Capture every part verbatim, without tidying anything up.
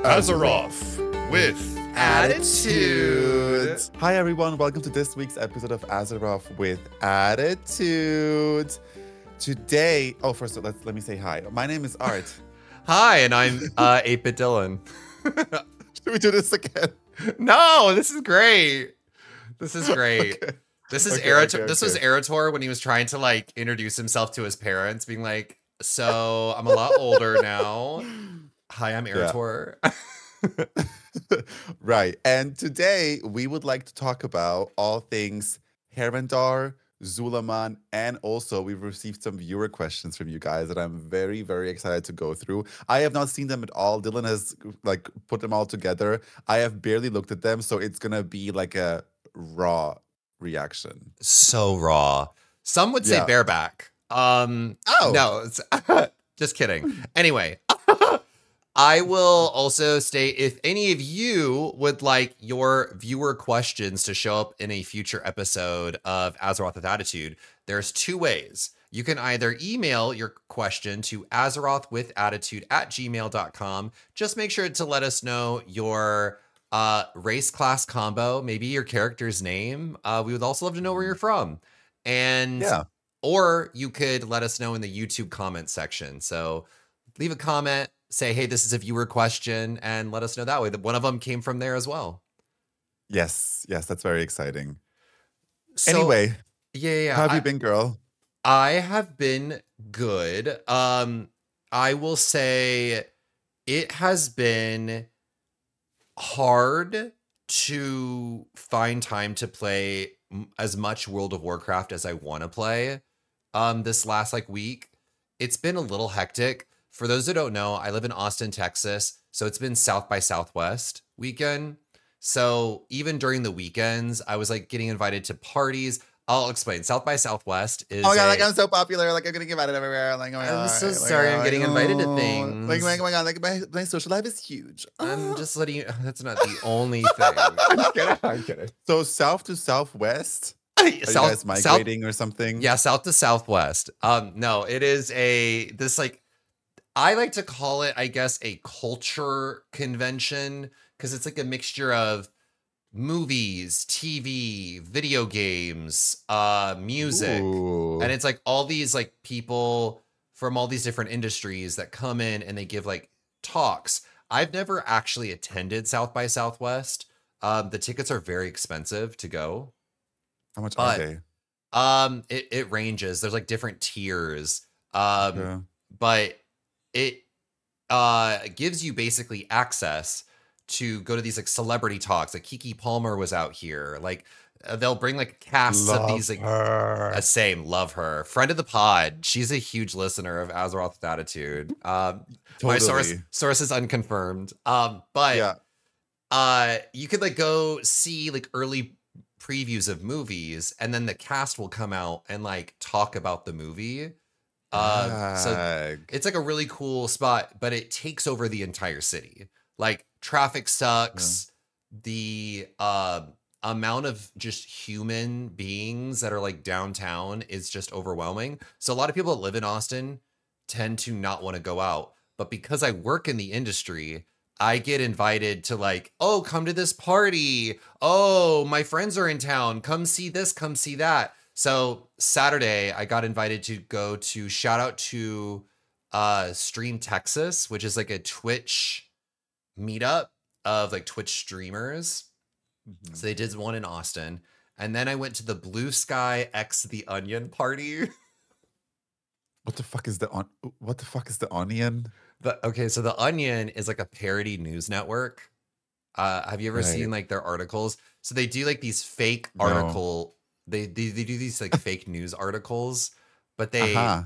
Azeroth with Attitude. Hi everyone, welcome to this week's episode of Azeroth with Attitude. Today, oh first let's let me say hi. My name is Art. Hi, and I'm uh, eight bit Dylan. Should we do this again? No, this is great. This is great. Okay. This is Okay, Erator. okay, This okay. was Erator when he was trying to like introduce himself to his parents, being like, "So I'm a lot older now. Hi, I'm Erator." Right, and today we would like to talk about all things Herendar, Zulaman, and also we've received some viewer questions from you guys that I'm very, very excited to go through. I have not seen them at all. Dylan has like put them all together. I have barely looked at them, so it's gonna be like a raw reaction. So raw. Some would say Yeah. bareback. Um, Oh. no, it's, just kidding. Anyway, I will also state if any of you would like your viewer questions to show up in a future episode of Azeroth with Attitude, there's two ways. You can either email your question to azerothwithattitude at gmail dot com. Just make sure to let us know your uh, race class combo, maybe your character's name. Uh, we would also love to know where you're from. And Yeah. or you could let us know in the YouTube comment section. So leave a comment, say, hey, this is a viewer question, and let us know that way. That one of them came from there as well. Yes, yes, that's very exciting. So, Anyway, yeah, yeah, yeah. how have I, you been, girl? I have been good. Um, I will say it has been hard to find time to play m- as much World of Warcraft as I want to play. Um, this last like week, it's been a little hectic. For those who don't know, I live in Austin, Texas, so it's been South by Southwest weekend. So even during the weekends, I was like getting invited to parties. I'll explain. South by Southwest is Oh my god, a- like I'm so popular, like I'm getting invited everywhere. Like, oh my I'm god. so like, sorry I'm oh, getting like, invited to oh, things. Like, like, oh my god, like my, my social life is huge. I'm Ah. just letting you. That's not the only thing. I'm kidding, I'm kidding. So south to southwest? Are you guys migrating or something? Yeah, south to southwest. Um, no, it is a this like I like to call it, I guess, a culture convention because it's like a mixture of movies, T V, video games, uh, music, Ooh. and it's like all these like people from all these different industries that come in and they give like talks. I've never actually attended South by Southwest. Um, the tickets are very expensive to go. How much but- are they? Um, it, it ranges. There's like different tiers. Um, Yeah. but it uh gives you basically access to go to these like celebrity talks. Like Kiki Palmer was out here. Like uh, they'll bring like casts Love of these like her. uh, same love her friend of the pod. She's a huge listener of Azeroth with Attitude. Um, my source Totally. source is unconfirmed. Um, but Yeah. uh, you could like go see like early previews of movies, and then the cast will come out and like talk about the movie. Uh, so Dag. it's like a really cool spot, but it takes over the entire city. Like traffic sucks. The uh, amount of just human beings that are like downtown is just overwhelming. So a lot of people that live in Austin tend to not want to go out. But because I work in the industry, I get invited to like, oh, come to this party. Oh, my friends are in town. Come see this, come see that. So Saturday, I got invited to go to shout out to uh, Stream Texas, which is like a Twitch meetup of like Twitch streamers. Mhm. So they did one in Austin. And then I went to the Blue Sky X The Onion party. What the fuck is the on? What the fuck is the onion? The, okay, so The Onion is like a parody news network. Uh, have you ever Right. seen like their articles? So they do like these fake No. article. They, they they do these like fake news articles, but they Uh-huh.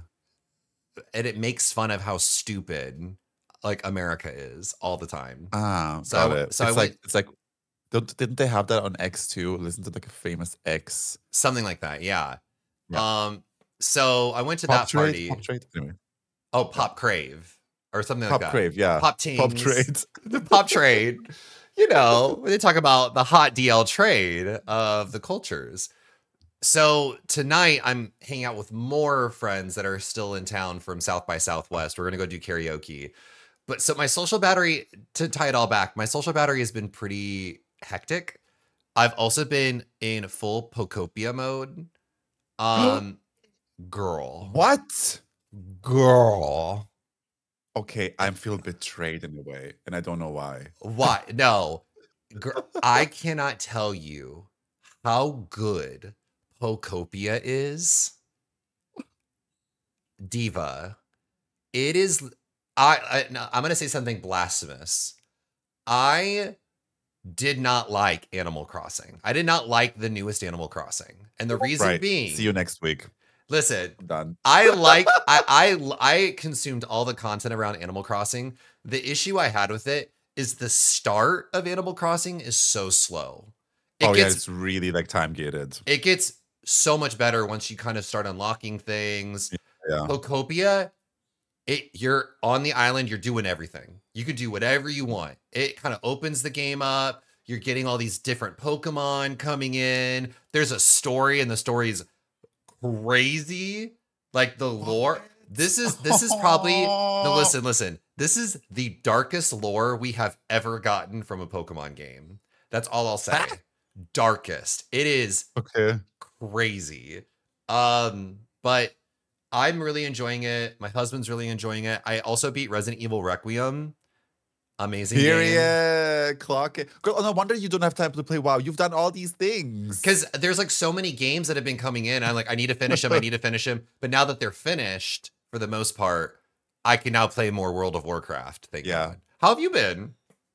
and it makes fun of how stupid like America is all the time. Ah, So got I- it. so I it's like went- it's like don't, didn't they have that on X too? Listen to like a famous X Something like that, yeah. Yeah. Um. So I went to pop that trade. party. Pop trade. Anyway, Oh, Pop Crave or something pop like that. crave. Yeah. Pop Pop Tings. trade. The Pop Trade. You know, when they talk about the hot D L trade of the cultures. So tonight I'm hanging out with more friends that are still in town from South by Southwest. We're gonna go do karaoke. But so my social battery, to tie it all back, my social battery has been pretty hectic. I've also been in full Pokopia mode. Um, girl. What? Girl. Okay, I feel betrayed in a way, and I don't know why. Why? No. Girl, I cannot tell you how good Pokopia is. Diva. It is I, I no, I'm going to say something blasphemous. I did not like Animal Crossing. I did not like the newest Animal Crossing. And the reason Right. being, See you next week. listen, Done. I like I, I I consumed all the content around Animal Crossing. The issue I had with it is the start of Animal Crossing is so slow. It oh yeah, gets it's really like time gated. it gets so much better once you kind of start unlocking things. Yeah. Pokopia, it you're on the island, you're doing everything. You can do whatever you want. It kind of opens the game up. You're getting all these different Pokemon coming in. There's a story, and the story is crazy. Like the lore. This is this is probably no listen, listen. This is the darkest lore we have ever gotten from a Pokemon game. That's all I'll say. Darkest. It is Okay. crazy. Um, but I'm really enjoying it. My husband's really enjoying it. I also beat Resident Evil Requiem. Amazing game. Period. Clock it. Girl, no wonder you don't have time to play WoW. You've done all these things. Because there's like so many games that have been coming in. I'm like, I need to finish them. I need to finish them. But now that they're finished, for the most part, I can now play more World of Warcraft. Thank Yeah. God. How have you been?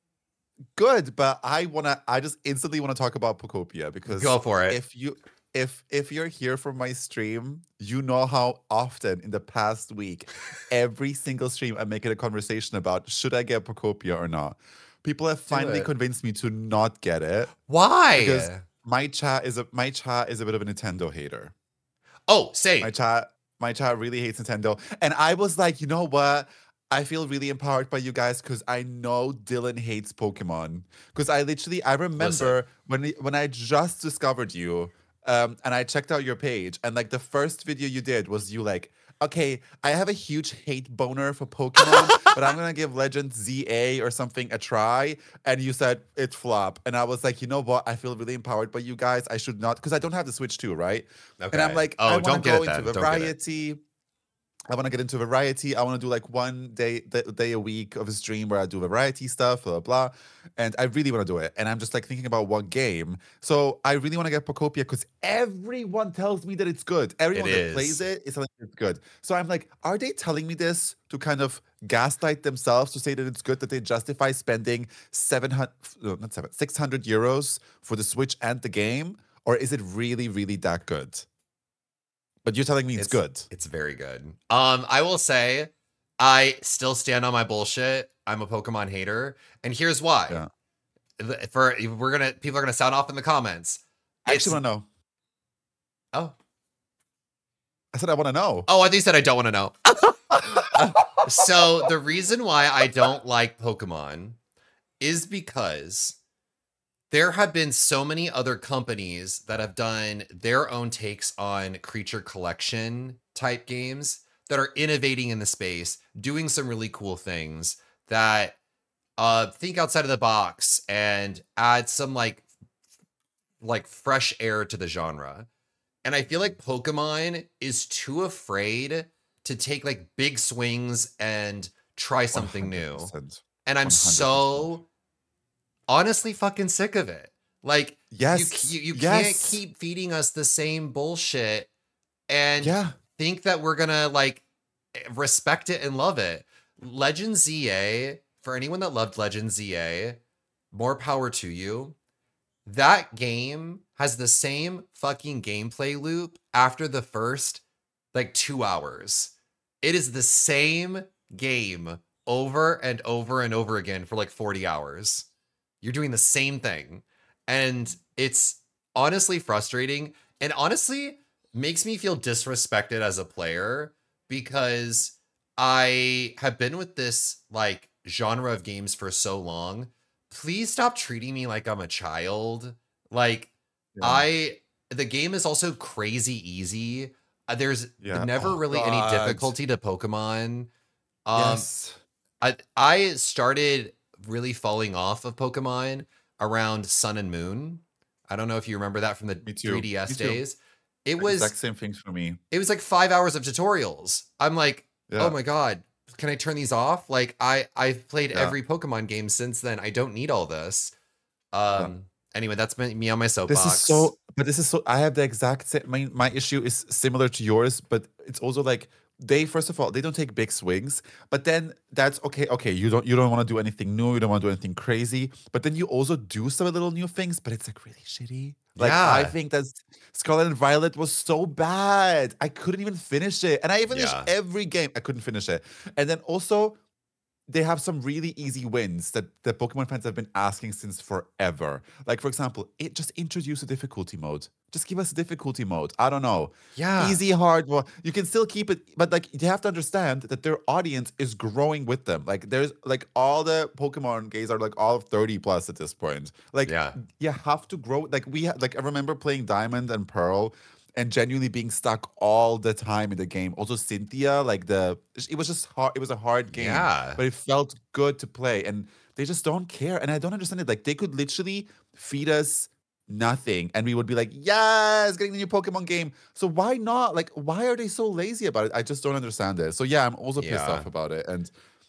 Good, but I wanna I just instantly want to talk about Pokopia because Go for it. if you if if you're here for my stream, you know how often in the past week, every single stream I make it a conversation about should I get Pokopia or not. People have finally it. convinced me to not get it Why? because my chat is a my chat is a bit of a Nintendo hater. oh, say My chat my chat really hates Nintendo, and I was like, you know what? I feel really empowered by you guys because I know Dylan hates Pokemon. Because I literally, I remember Listen. when when I just discovered you, um, and I checked out your page, and like the first video you did was you like, okay, I have a huge hate boner for Pokemon, but I'm gonna give Legend Z A or something a try. And you said it flop, and I was like, you know what? I feel really empowered by you guys. I should not, because I don't have the Switch too, right? Okay. And I'm like, oh, I want don't to get go it into then. Don't get it. variety. I want to get into variety. I want to do like one day th- day a week of a stream where I do variety stuff, blah, blah, blah. And I really want to do it. And I'm just like thinking about what game. So I really want to get Pokopia because everyone tells me that it's good. Everyone It that is. plays it is telling me it's good. So I'm like, are they telling me this to kind of gaslight themselves to say that it's good, that they justify spending seven hundred, no, not seven, six hundred euros for the Switch and the game? Or is it really, really that good? But you're telling me it's, good. It's very good. Um, I will say, I still stand on my bullshit. I'm a Pokemon hater, and here's why. Yeah. For we're gonna, people are gonna sound off in the comments. I It's- actually want to know. oh, I said I want to know. oh, I think you said I don't want to know. So the reason why I don't like Pokemon is because there have been so many other companies that have done their own takes on creature collection type games that are innovating in the space, doing some really cool things that uh think outside of the box and add some like like fresh air to the genre. And I feel like Pokemon is too afraid to take like big swings and try something new. one hundred percent. And I'm one hundred percent. so honestly fucking sick of it. Like, Yes. you, you, you yes. can't keep feeding us the same bullshit and Yeah. think that we're gonna like respect it and love it. Legend Z A, for anyone that loved Legend Z A, more power to you. That game has the same fucking gameplay loop after the first like two hours. It is the same game over and over and over again for like forty hours. You're doing the same thing. And it's honestly frustrating and honestly makes me feel disrespected as a player because I have been with this like genre of games for so long. Please stop treating me like I'm a child. Like Yeah. I, the game is also crazy easy. Uh, There's Yeah. never Oh, really God. any difficulty to Pokemon. Um, yes. I I started really falling off of Pokemon around Sun and Moon. I don't know if you remember that from the Me too. three D S Me too. days. It Exact was same things for me. it was like five hours of tutorials. I'm like, Yeah. oh my god, can I turn these off? Like I I've played Yeah. every Pokemon game since then. I don't need all this. Um. Yeah. Anyway, that's me me on my soapbox. This is so, but this is so. I have the exact same. My my issue is similar to yours, but it's also like they first of all they don't take big swings, but then that's okay. Okay, you don't you don't want to do anything new, you don't want to do anything crazy, but then you also do some little new things, but it's like really shitty. Like I Yeah. think that Scarlet and Violet was so bad. I couldn't even finish it, and I finished Yeah. every game. I couldn't finish it, and then also they have some really easy wins that the Pokemon fans have been asking since forever. Like, for example, it just introduce a difficulty mode. Just give us a difficulty mode. I don't know. Yeah. Easy, hard. Well, you can still keep it, but like you have to understand that their audience is growing with them. Like, there's like all the Pokemon games are like all thirty plus at this point. Like, Yeah. you have to grow. Like, we ha- like I remember playing Diamond and Pearl and genuinely being stuck all the time in the game. Also, Cynthia, like the it was just hard. It was a hard game, Yeah. but it felt good to play. And they just don't care. And I don't understand it. Like they could literally feed us nothing, and we would be like, "Yes, getting the new Pokemon game." So why not? Like, why are they so lazy about it? I just don't understand it. So yeah, I'm also pissed Yeah. off about it, and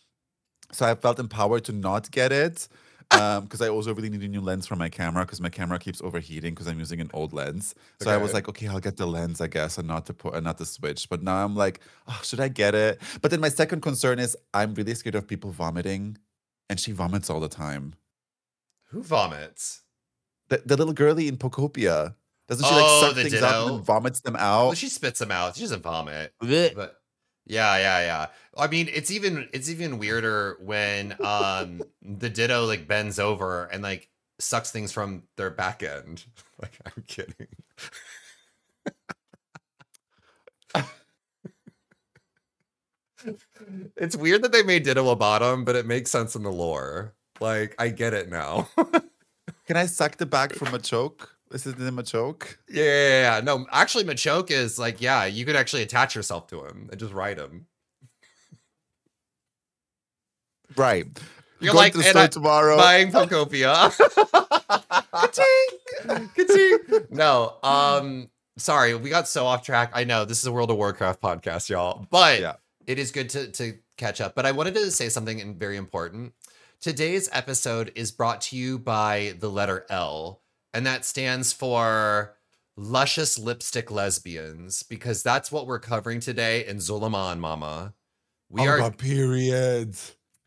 so I felt empowered to not get it. Um, because I also really need a new lens for my camera because my camera keeps overheating because I'm using an old lens. So I was Okay. like, okay, I'll get the lens, I guess, and not the put, and not the Switch. But now I'm like, oh, should I get it? But then my second concern is I'm really scared of people vomiting, and she vomits all the time. Who vomits? The, the little girlie in Pokopia, doesn't she Oh, like suck the things up and Ditto? then vomits them Well, out? she spits them out. She doesn't vomit. Blech. But yeah, yeah, yeah. I mean, it's even it's even weirder when um the Ditto like bends over and like sucks things from their back end. Like, I'm kidding. It's weird that they made Ditto a bottom, but it makes sense in the lore. Like, I get it now. Can I suck the back from a choke? Is it in a choke? Yeah, yeah, yeah. No, actually, Machoke is like, yeah, you could actually attach yourself to him and just ride him. Right. You're Going like, to the and store I- tomorrow. Buying Pokopia. Ka-ching! Ka-ching! No, um, sorry, we got so off track. I know this is a World of Warcraft podcast, y'all, but Yeah. it is good to to catch up. But I wanted to say something in- very important. Today's episode is brought to you by the letter L, and that stands for Luscious Lipstick Lesbians, because that's what we're covering today in Zulaman, Mama. We oh my are God, period.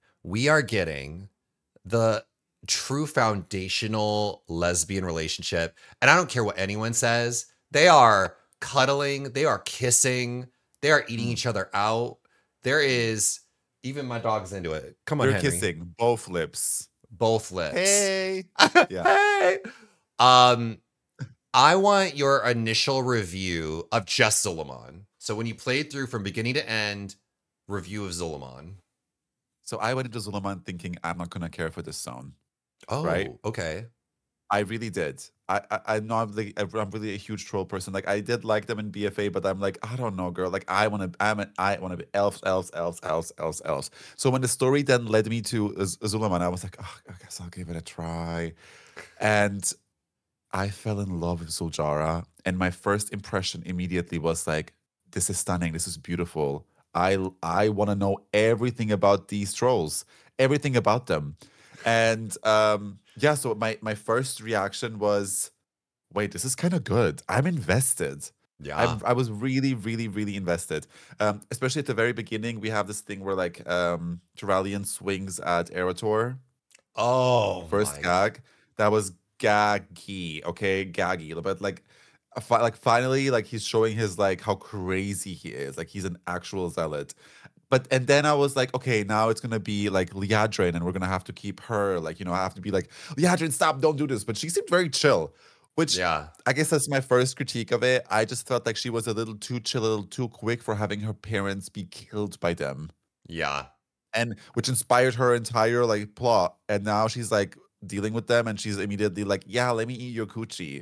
we are getting the true foundational lesbian relationship. And I don't care what anyone says. They are cuddling. They are kissing. They are eating Mm. each other out. There is, even my dog's into it. Come on, They're Henry. kissing both lips. Both lips. Hey. Yeah. Hey. Um, I want your initial review of just Zulaman. So when you played through from beginning to end, review of Zulaman. So I went into Zulaman thinking I'm not gonna care for this zone. Oh, Right. okay. I really did. I, I I'm not really I'm really a huge troll person. Like I did like them in B F A, but I'm like I don't know, girl. Like I want to I'm an, I want to be elves, elves, elves, elves, elves, elves. So when the story then led me to Z- Zulaman, I was like, oh, I guess I'll give it a try, and I fell in love with Zuljara. And my first impression immediately was like, this is stunning. This is beautiful. I I want to know everything about these trolls, everything about them. And um, yeah, so my my first reaction was, wait, this is kind of good. I'm invested. Yeah. I'm, I was really, really, really invested. Um, especially at the very beginning, we have this thing where like um, Turallion swings at Erator. Oh, First my- gag. That was gaggy, okay, gaggy. But like, uh, fi- like finally, like he's showing his like how crazy he is. Like he's an actual zealot. But and then I was like, okay, now it's gonna be like Liadrin, and we're gonna have to keep her. Like you know, I have to be like Liadrin, stop, don't do this. But she seemed very chill, which Yeah. I guess that's my first critique of it. I just felt like she was a little too chill, a little too quick for having her parents be killed by them, Yeah. and which inspired her entire like plot. And now she's like dealing with them, and she's immediately like, "Yeah, let me eat your coochie."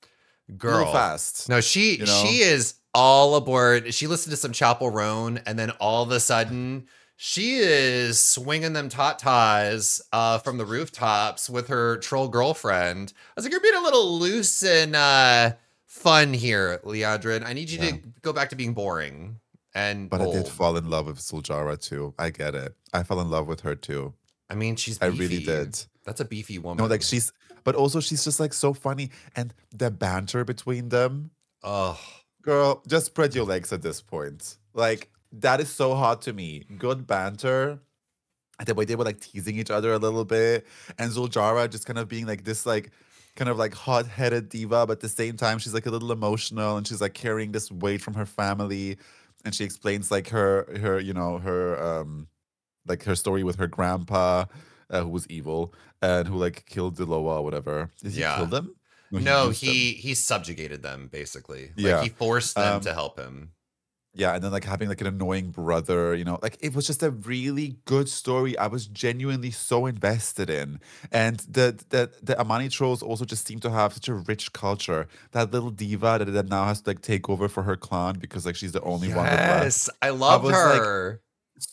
A Girl. little fast. No, she you know? she is all aboard. She listened to some Chapel Roan, and then all of a sudden She is swinging them tatas uh, from the rooftops with her troll girlfriend. I was like, you're being a little loose and uh, fun here, Liandrin. I need you Yeah. to go back to being boring and But I did bold. fall in love with Zuljara too. I get it. I fell in love with her too. I mean, she's I beefy. really did. That's a beefy woman. No, like she's, but also she's just like so funny. And the banter between them, Oh, girl, just spread your legs at this point. Like, that is so hot to me. Good banter. And the way they were like teasing each other a little bit. And Zuljara just kind of being like this, like, kind of like hot-headed diva, but at the same time, she's like a little emotional and she's like carrying this weight from her family. And she explains like her, her, you know, her, um, like her story with her grandpa, uh, who was evil and who like killed Deloa or whatever. Did he Yeah. kill them? no, used them. he he subjugated them basically. Like Yeah. he forced them Um, to help him. Yeah, and then like having like an annoying brother, you know, like it was just a really good story. I was genuinely so invested in, and the the the Amani trolls also just seem to have such a rich culture. That little diva that, that now has to like take over for her clan because like she's the only one with left. Yes, I loved was like, her.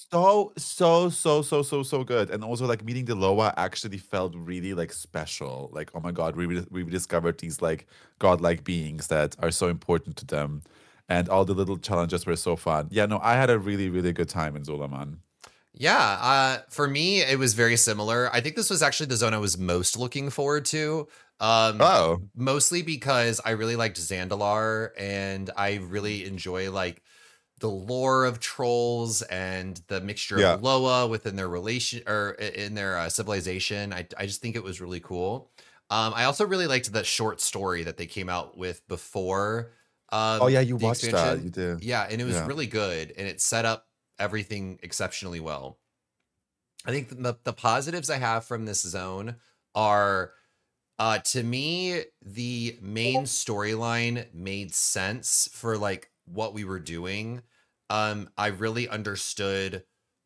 So so so so so so good, and also like meeting Deloa actually felt really like special. Like oh my god, we re- we discovered these like godlike beings that are so important to them. And all the little challenges were so fun. Yeah, no, I had a really, really good time in Zulaman. Yeah, uh, for me, it was very similar. I think this was actually the zone I was most looking forward to. Um, Oh, mostly because I really liked Zandalar and I really enjoy like the lore of trolls and the mixture Yeah. of Loa within their relation or i- in their uh, civilization. I, I just think it was really cool. Um, I also really liked the short story that they came out with before. Um, oh yeah, you the watched that. expansion. You did. Yeah, and it was Yeah. really good and it set up everything exceptionally well. I think the the positives I have from this zone are uh to me the main storyline made sense for like what we were doing. Um I really understood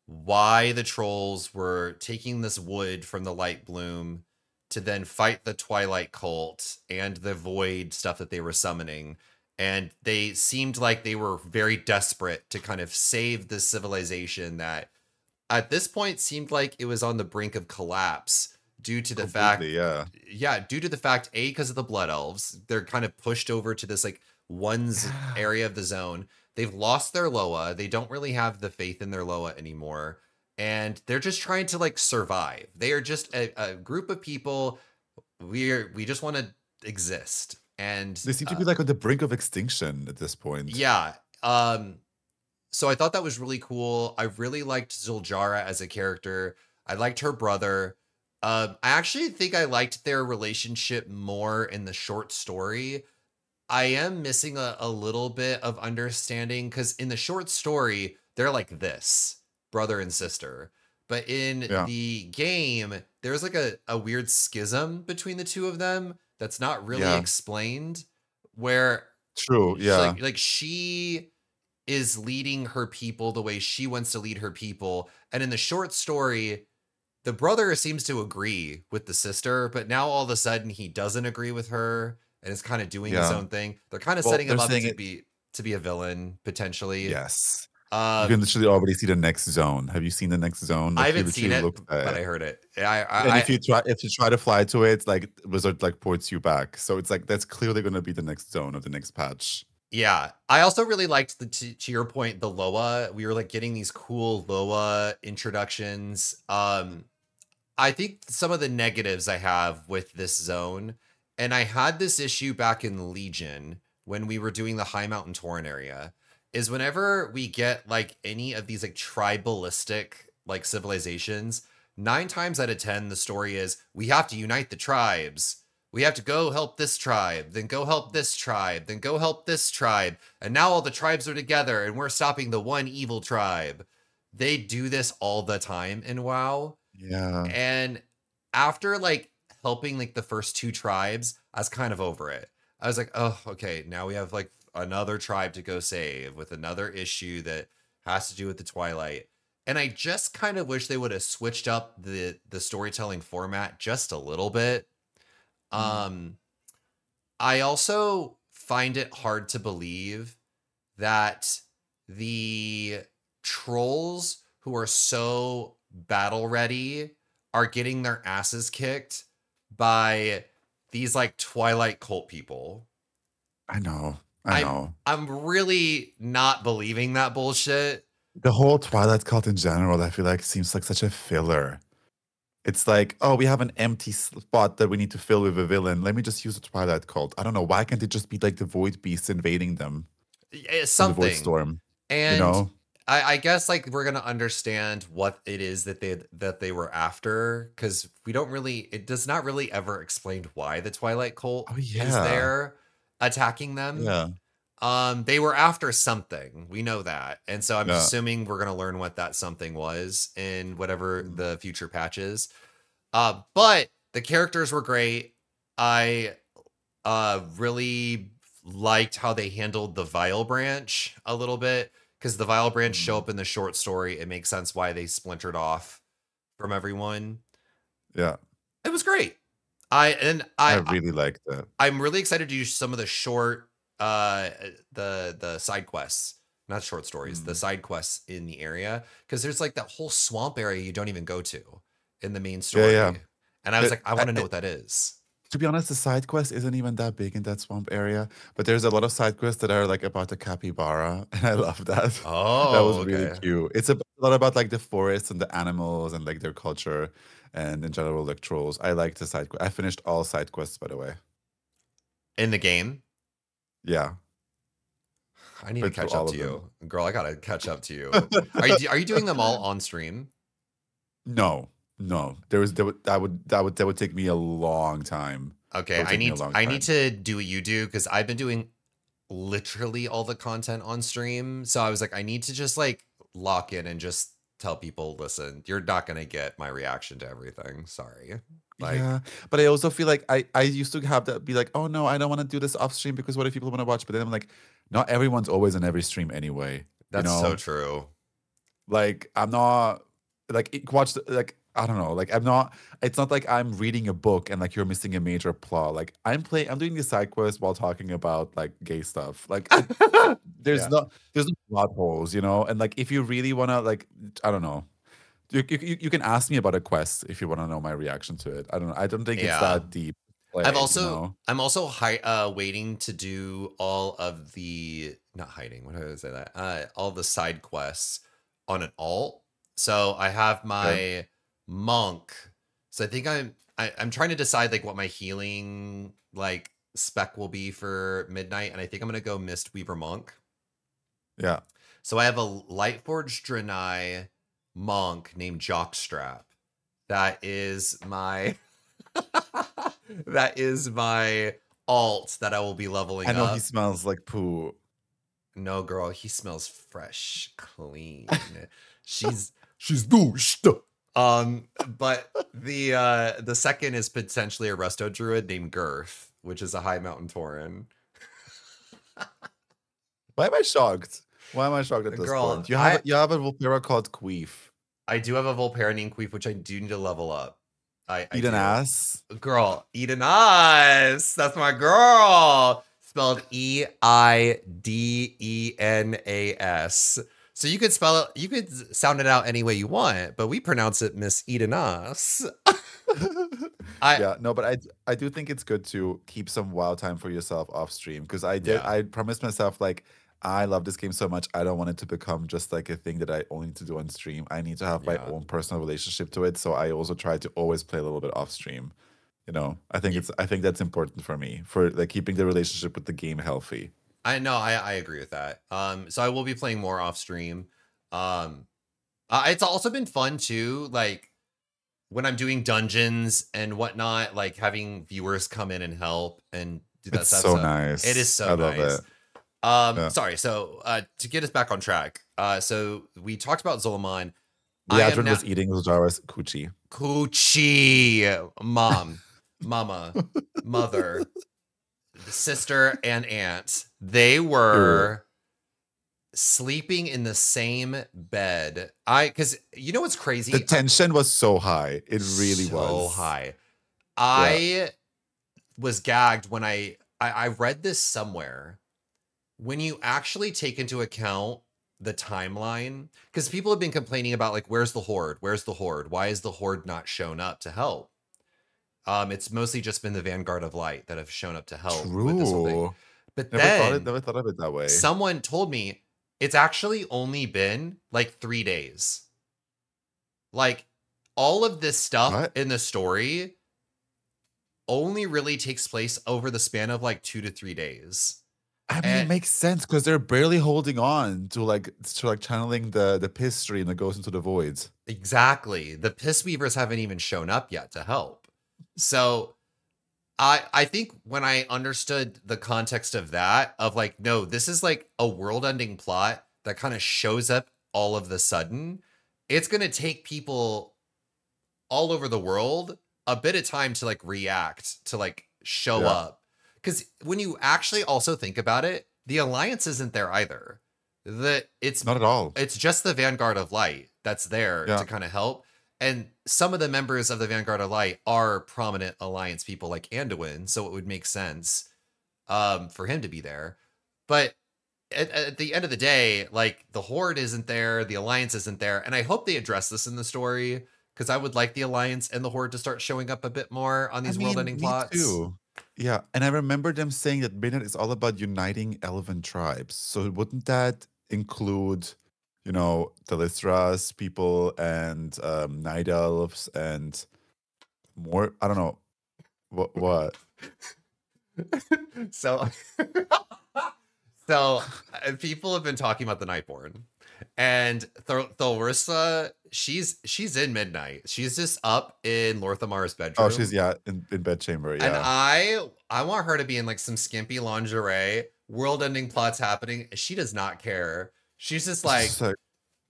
why the trolls were taking this wood from the light bloom to then fight the Twilight cult and the void stuff that they were summoning. And they seemed like they were very desperate to kind of save this civilization that at this point seemed like it was on the brink of collapse due to the fact Completely, yeah. yeah due to the fact a because of the blood elves they're kind of pushed over to this like one z- area of the zone. They've lost their Loa. They don't really have the faith in their Loa anymore, and they're just trying to like survive. They are just a, a group of people. We're we just want to exist, and They seem to uh, be like on the brink of extinction at this point. yeah. Um, so I thought that was really cool. I really liked Zuljara as a character. I liked her brother. Um, I actually think I liked their relationship more in the short story. I am missing a, a little bit of understanding because in the short story, they're like this brother and sister. But in Yeah. the game, there's like a, a weird schism between the two of them that's not really Yeah. explained. Where True. she's Yeah. like, like she is leading her people the way she wants to lead her people. And in the short story, the brother seems to agree with the sister, but now all of a sudden he doesn't agree with her and is kind of doing his Yeah. own thing. They're kind of Well, setting him they're up saying to it- be to be a villain potentially. Yes. You Um, can literally already see the next zone. Have you seen the next zone? I Like, you haven't seen literally it, look at but it. I heard it. I, I, And I if you try if you try to fly to it, like Wizard like ports you back. So it's like that's clearly gonna be the next zone of the next patch. yeah, I also really liked the to, to your point the Loa. We were like getting these cool Loa introductions. Um, I think some of the negatives I have with this zone, and I had this issue back in Legion when we were doing the High Mountain Torrent area, is whenever we get like any of these like tribalistic like civilizations, nine times out of ten, the story is we have to unite the tribes. We have to go help this tribe, then go help this tribe, then go help this tribe. And now all the tribes are together and we're stopping the one evil tribe. They do this all the time in WoW. Yeah. And after like helping like the first two tribes, I was kind of over it. I was like, oh, okay, now we have like another tribe to go save with another issue that has to do with the Twilight. And I just kind of wish they would have switched up the the storytelling format just a little bit. Mm. Um I also find it hard to believe that the trolls who are so battle ready are getting their asses kicked by these like Twilight cult people. I know. I I'm know. I'm really not believing that bullshit. The whole Twilight cult in general, I feel like seems like such a filler. It's like, oh, we have an empty spot that we need to fill with a villain. Let me just use a Twilight cult. I don't know. Why can't it just be like the Void Beasts invading them? It's in the Void something. Storm. And You know? I, I guess like we're gonna understand what it is that they that they were after, because we don't really it does not really ever explain why the Twilight cult Oh, is yeah. there attacking them. Yeah. Um, they were after something. We know that. And so I'm Yeah. assuming we're gonna learn what that something was in whatever Mm. the future patches. Uh, but the characters were great. I uh really liked how they handled the Vile Branch a little bit, because the Vile Branch show Mm. up in the short story. It makes sense why they splintered off from everyone. Yeah. It was great. I and I, I, really like that. I'm really excited to do some of the short uh the the side quests, not short stories, the Mm. side quests in the area, because there's like that whole swamp area you don't even go to in the main Yeah, story. yeah. And I was It- like, I want I- to know it- what that is. To be honest, the side quest isn't even that big in that swamp area, but there's a lot of side quests that are like about the capybara, and I love that. that Oh, was really okay. cute. It's a lot about like the forest and the animals and like their culture, and in general like trolls. I like the side quest. I finished all side quests, by the way. In the game. Yeah. I need to Went through catch up all to of them. you. Girl, I gotta catch up to you. Are you are you doing them all on stream? No, no. There was there would that would that would that would take me a long time. Okay, That would I take me a need long I time. need to do what you do, because I've been doing literally all the content on stream. So I was like, I need to just like lock in and just tell people, listen, you're not gonna get my reaction to everything. Sorry. Like, Yeah, but I also feel like I I used to have that be like, oh no, I don't want to do this off stream because what if people want to watch? But then I'm like, not everyone's always on every stream anyway. that's you know, so true. like I'm not like it- watch the- like I don't know, like I'm not. It's not like I'm reading a book and like you're missing a major plot. Like I'm playing, I'm doing the side quest while talking about like gay stuff. Like it, there's Yeah. not there's no plot holes, you know. And like if you really wanna like I don't know. You, you, you can ask me about a quest if you want to know my reaction to it. I don't know. I don't think it's Yeah. that deep. Play, I've you also know? I'm also hi- uh waiting to do all of the not hiding, what do I say that? Uh all the side quests on an alt. So I have my monk. So I think I'm I, I'm trying to decide like what my healing like spec will be for midnight, and I think I'm gonna go Mistweaver Monk. Yeah. So I have a Lightforged Draenei monk named Jockstrap. That is my that is my alt that I will be leveling I know up. he smells like poo. No, girl, he smells fresh, clean. she's she's douched. Um, but the uh the second is potentially a resto druid named Girth, which is a high mountain tauren. Why am I shocked? Why am I shocked at this Girl, point? You have I- a, you have a Volpera called Queef. I do have a Volpera named Queef, which I do need to level up. I, I Eat an do. ass. Girl, Eden Ass. That's my girl. Spelled E I D E N A S. So you could spell it, you could sound it out any way you want, but we pronounce it Miss Eden Ass. I yeah, no, but I I do think it's good to keep some wild time for yourself off stream because I did Yeah. I promised myself like I love this game so much I don't want it to become just like a thing that I only need to do on stream. I need to have my Yeah. own personal relationship to it, so I also try to always play a little bit off stream. You know, I think Ye- it's I think that's important for me for like keeping the relationship with the game healthy. I know I, I agree with that. Um, so I will be playing more off stream. Um, uh, it's also been fun too, like when I'm doing dungeons and whatnot, like having viewers come in and help and do that It's stuff. so nice. It is so I love nice. it. Um, Yeah. sorry. So, uh, to get us back on track, uh, so we talked about Zolaman. The I am Adrin now was eating Zojara's coochie. Coochie, mom, mama, mother, sister, and aunt. They were sleeping in the same bed. I, because you know what's crazy? The tension was so high. It really so was. high. I was gagged when I, I I read this somewhere. When you actually take into account the timeline, because people have been complaining about like, where's the Horde? Where's the Horde? Why is the Horde not shown up to help? Um, it's mostly just been the Vanguard of Light that have shown up to help with this whole thing. True. But Never thought then it. Never thought of it that way. someone told me it's actually only been like three days. Like all of this stuff What? in the story only really takes place over the span of like two to three days. I mean, And- it makes sense because they're barely holding on to like to like channeling the the piss stream that goes into the voids. Exactly. The Piss Weavers haven't even shown up yet to help. So I I think when I understood the context of that, of like, no, this is like a world-ending plot that kind of shows up all of the sudden, it's gonna take people all over the world a bit of time to like react, to like show Yeah. up. Because when you actually also think about it, the Alliance isn't there either. The it's Not at all. it's just the Vanguard of Light that's there Yeah. to kind of help. And some of the members of the Vanguard of Light are prominent Alliance people like Anduin, so it would make sense um, for him to be there. But at, at the end of the day, like the Horde isn't there, the Alliance isn't there, and I hope they address this in the story because I would like the Alliance and the Horde to start showing up a bit more on these I mean, world-ending me plots. too. Yeah, and I remember them saying that Midnight is all about uniting elven tribes. So wouldn't that include, you know, the Lithras people and um, night elves and more? I don't know. What? What? So, so uh, people have been talking about the Nightborn, and Thor- Thorissa, she's she's in Midnight. She's just up in Lorthamar's bedroom. Oh, she's yeah in, in bedchamber. And Yeah. I I want her to be in like some skimpy lingerie, world-ending plots happening. She does not care. She's just like It's like,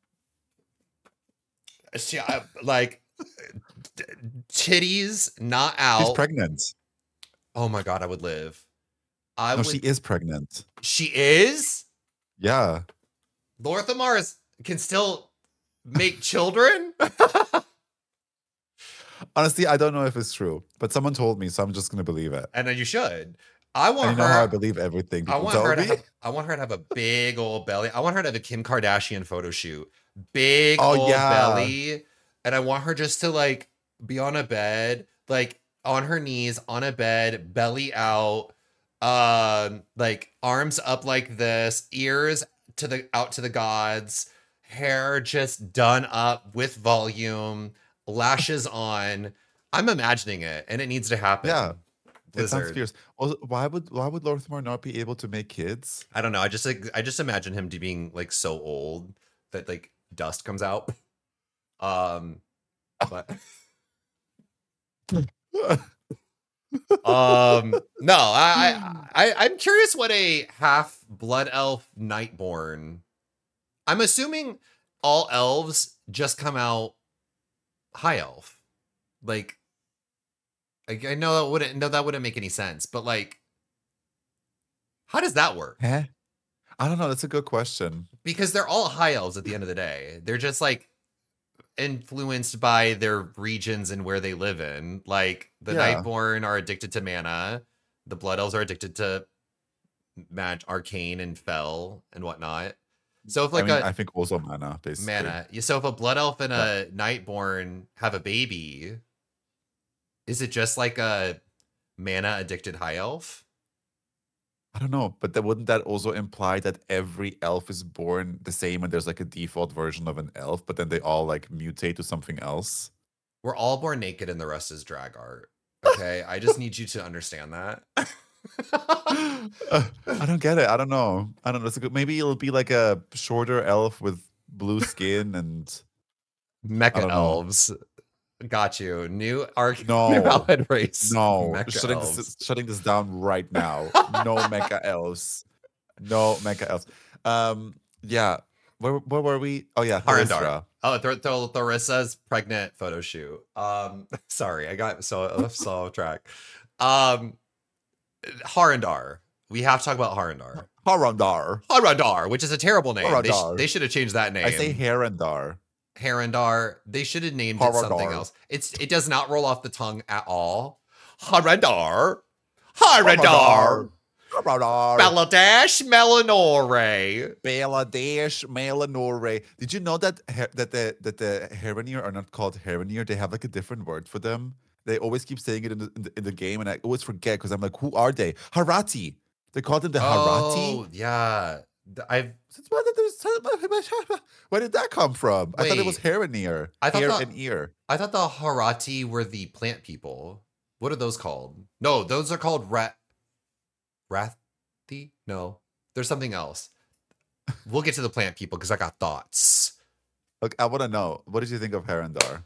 she uh, like d- titties not she's out. pregnant. Oh my god, I would live. I No, would. she is pregnant. She is. Yeah. Lorthamar is, can still make children. Honestly, I don't know if it's true, but someone told me, so I'm just gonna believe it. And then you should. I And want you know how I her. believe everything I people want tell her to me. have. I want her to have a big old belly. I want her to have a Kim Kardashian photo shoot. Big Oh, old yeah. belly, and I want her just to like be on a bed, like on her knees on a bed, belly out, um, like arms up like this, ears to the out to the gods, hair just done up with volume, lashes on. I'm imagining it, and it needs to happen. Yeah. It sounds Blizzard. fierce. Also, why would why would Lorthamar not be able to make kids? I don't know. I just like I just imagine him to being like so old that like dust comes out. Um, but um, no. I, I I I'm curious what a half blood elf Nightborn. I'm assuming all elves just come out high elf. Like, like I know that wouldn't no that wouldn't make any sense, but like, how does that work? Huh? I don't know. That's a good question. Because they're all high elves at the end of the day. They're just like influenced by their regions and where they live in. Like the Yeah. Nightborn are addicted to mana. The Blood Elves are addicted to mag- arcane and fell and whatnot. So if like I mean, a I think also mana, basically. mana, yeah, so if a Blood Elf and a Nightborn have a baby, is it just like a mana addicted high elf? I don't know, but that wouldn't that also imply that every elf is born the same and there's like a default version of an elf, but then they all like mutate to something else? We're all born naked and the rest is drag art. Okay, I just need you to understand that. Uh, I don't get it. I don't know. I don't know. It's a good, maybe it'll be like a shorter elf with blue skin and I Mecha don't know. elves. Got you. New arc. No. New allied race. no, Mecha shutting elves. this, shutting this down right now. No mecha elves. No mecha elves. Um, yeah. Where where were we? Oh yeah, Harandar. Tharisra. Oh, Th- Th- Thorissa's pregnant photo shoot. Um, sorry, I got so so off track. Um, Harandar. We have to talk about Harandar. Harandar. Harandar, which is a terrible name. They, sh- Harandar. they should have changed that name. I say Harandar. Harandar. They should have named it something Harandar. else. It's it does not roll off the tongue at all. Harandar. Harandar. Haradar. Bangladesh Melanore. Bangladesh Melanore. Did you know that he- that the that the Heronir are not called Heronir? They have like a different word for them. They always keep saying it in the in the, in the game, and I always forget because I'm like, who are they? Harati. They called them the Harati. Oh, yeah. Th- I've Since when did, this, where did that come from? I thought it was Wait. Heronir. I thought Hair that- and ear. I thought the Harati were the plant people. What are those called? No, those are called rat Rathi? No. There's something else. We'll get to the plant people because I got thoughts. Look, I want to know. What did you think of Herondar?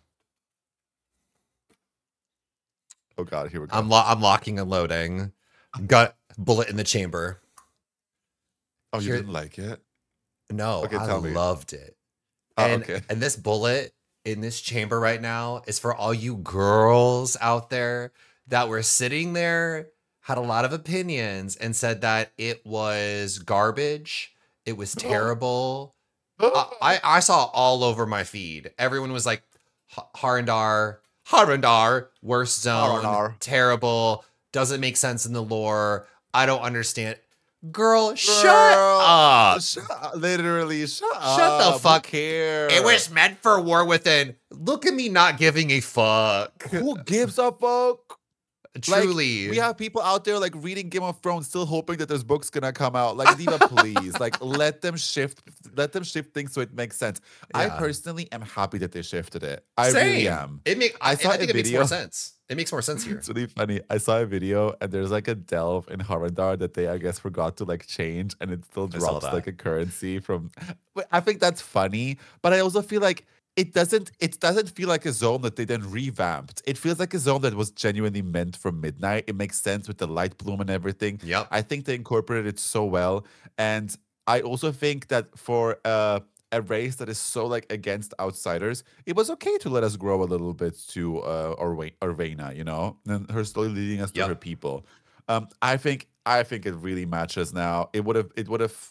Oh God, here we go. I'm lo- I'm locking and loading. Got bullet in the chamber. oh, you here- didn't like it? No, Okay, I tell me. loved it. Oh, and, okay. and this bullet in this chamber right now is for all you girls out there that were sitting there, had a lot of opinions, and said that it was garbage. It was terrible. I, I, I saw all over my feed. Everyone was like, "H- Harandar, Harandar, worst zone, Harandar. terrible, doesn't make sense in the lore. I don't understand. Girl, shut Girl, up. Shut up. Literally, shut up. Shut the Who fuck- cares? It was meant for War Within. Look at me not giving a fuck. Who gives a fuck? Truly. We have people out there like reading Game of Thrones, still hoping that there's books gonna come out. Like, Diva, please, like let them shift, let them shift things so it makes sense. I Yeah. personally am happy that they shifted it. I Same. really am. It make I I, saw I think a it makes video. more sense. It makes more sense here. It's really funny. I saw a video and there's like a delve in Harandar that they, I guess, forgot to like change, and it still I saw drops that. like a currency from. But I think that's funny, but I also feel like it doesn't. It doesn't feel like a zone that they then revamped. It feels like a zone that was genuinely meant for Midnight. It makes sense with the light bloom and everything. Yep. I think they incorporated it so well, and I also think that for uh, a race that is so like against outsiders, it was okay to let us grow a little bit to uh, Orwe- Orvena, you know, and her slowly leading us to Yep. her people. Um, I think I think it really matches now. It would have it would have.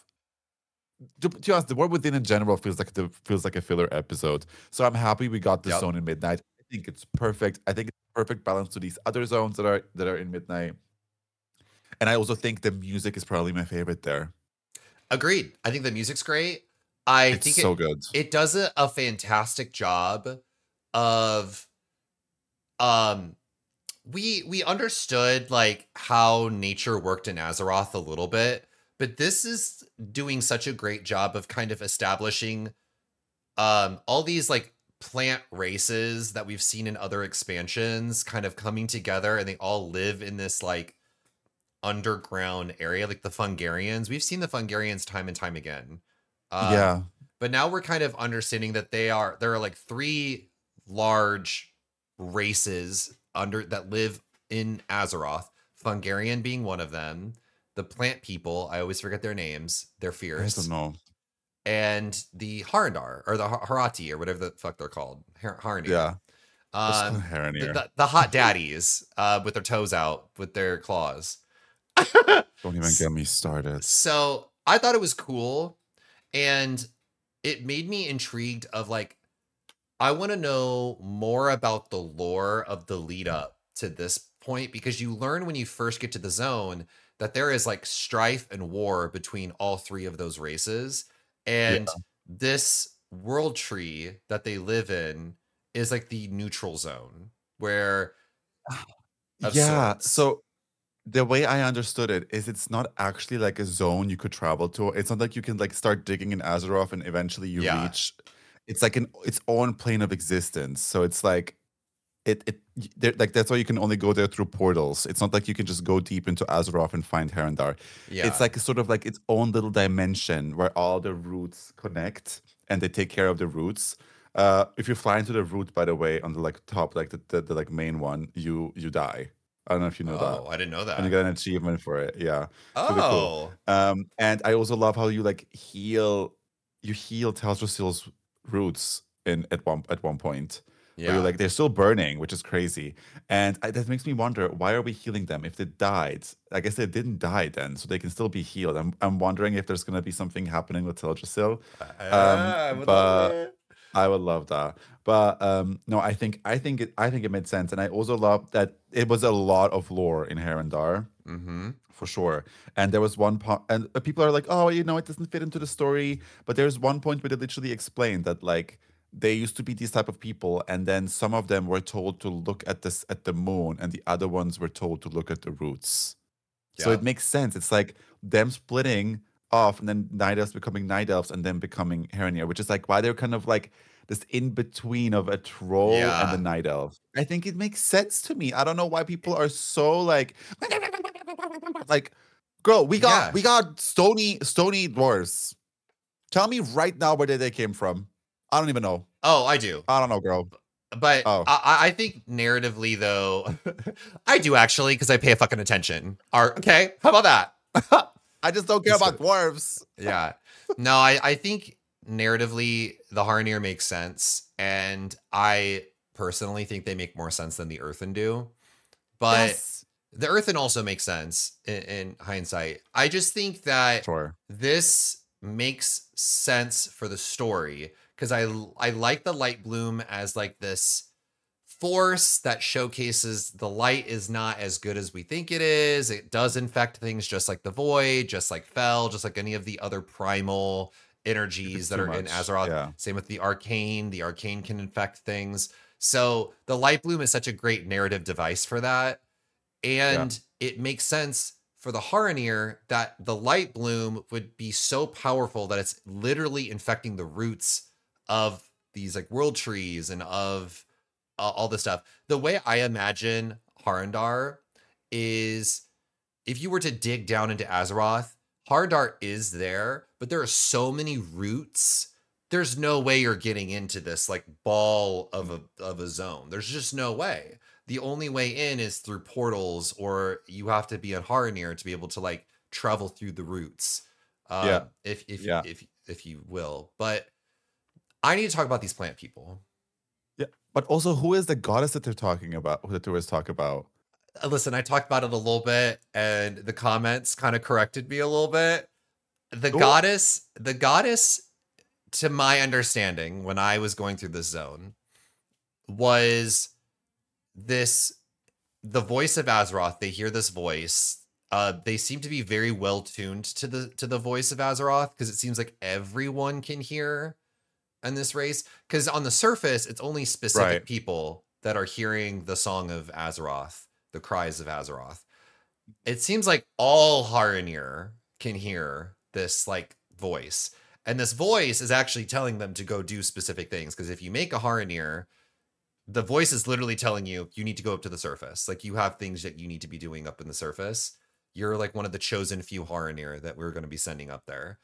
To, to be honest, the War Within in general feels like the feels like a filler episode. So I'm happy we got this Yep. zone in Midnight. I think it's perfect. I think it's perfect balance to these other zones that are that are in Midnight. And I also think the music is probably my favorite there. Agreed. I think the music's great. I It's think so it, good. it does a, a fantastic job of um we we understood like how nature worked in Azeroth a little bit, but this is doing such a great job of kind of establishing um all these like plant races that we've seen in other expansions kind of coming together, and they all live in this like underground area, like the Fungarians. We've seen the Fungarians time and time again. Um, yeah. But now we're kind of understanding that they are there are like three large races under that live in Azeroth. Fungarian being one of them. The plant people, I always forget their names. They're I fierce. don't know. And the Harandar or the Har- Harati or whatever the fuck they're called. Har- Harnir. Yeah. What's Um, the hair in the, here? the, the hot daddies uh, with their toes out with their claws. Don't even get me started. So I thought it was cool, and it made me intrigued of like, I want to know more about the lore of the lead up to this point, because you learn when you first get to the zone that there is like strife and war between all three of those races. And this world tree that they live in is like the neutral zone where of Yeah. sorts. So the way I understood it is it's not actually like a zone you could travel to. It's not like you can like start digging in Azeroth and eventually you Yeah. reach. It's like an its own plane of existence. So it's like it it y- there- like that's why you can only go there through portals. It's not like you can just go deep into Azeroth and find Herondar. yeah. It's like a sort of like its own little dimension where all the roots connect and they take care of the roots. Uh, if you fly into the root, by the way, on the like top, like the, the, the like main one, you you die. I don't know if you know that. oh, I didn't know that. And you get an achievement for it. Yeah. oh, really cool. Um, and I also love how you like heal you heal Teldrassil's roots in at one at one point. Where yeah. you're like they're still burning, which is crazy. And I, that makes me wonder, why are we healing them if they died? I guess they didn't die then, so they can still be healed. I'm I'm wondering if there's gonna be something happening with Teldrassil. Ah, I would love but- it. I would love that. But um no, I think I think it I think it made sense. And I also love that it was a lot of lore in Herondar. Mm-hmm. For sure. And there was one part, and uh, people are like, oh, you know, it doesn't fit into the story. But there's one point where they literally explained that, like, they used to be these type of people, and then some of them were told to look at this at the moon, and the other ones were told to look at the roots. So it Yep. makes sense. It's like them splitting off, and then night elves becoming night elves, and then becoming Heronir, which is like why they're kind of like this in between of a troll and the Yeah. night elf. I think it makes sense to me. I don't know why people are so like, like, girl, we got Yeah. we got stony stony dwarves. Tell me right now where they, they came from. I don't even know. Oh, I do. I don't know, girl. But Oh. I, I I think narratively, though, I do actually because I pay a fucking attention. Are okay? How about that? I just don't care Just about dwarves. Yeah. No, I, I think narratively the Harnir makes sense. And I personally think they make more sense than the Earthen do. But Yes. the Earthen also makes sense in, in hindsight. I just think that Sure. this makes sense for the story because I I like the light bloom as like this force that showcases the light is not as good as we think it is. It does infect things just like the void, just like Fel, just like any of the other primal energies that too are in much, Azeroth. yeah. Same with the arcane. The arcane can infect things. So the light bloom is such a great narrative device for that. And it makes sense for the Haranir that the light bloom would be so powerful that it's literally infecting the roots of these like world trees and of uh, all this stuff. The way I imagine Harandar is if you were to dig down into Azeroth, Harandar is there, but there are so many roots. There's no way you're getting into this like ball of a of a zone. There's just no way. The only way in is through portals, or you have to be a Haranir to be able to like travel through the roots. Uh, Yeah. if if Yeah. if if you will. But I need to talk about these plant people. Yeah. But also, who is the goddess that they're talking about? That they always talk about? Uh, Listen, I talked about it a little bit, and the comments kind of corrected me a little bit. The Ooh. goddess, the goddess, to my understanding, when I was going through this zone, was this the voice of Azeroth. They hear this voice. Uh, they seem to be very well tuned to the to the voice of Azeroth because it seems like everyone can hear in this race. Because on the surface, it's only specific Right. people that are hearing the song of Azeroth, the cries of Azeroth. It seems like all Haranir can hear this like voice. And this voice is actually telling them to go do specific things. Because if you make a Haranir, the voice is literally telling you, you need to go up to the surface. Like you have things that you need to be doing up in the surface. You're like one of the chosen few Haranir that we're going to be sending up there.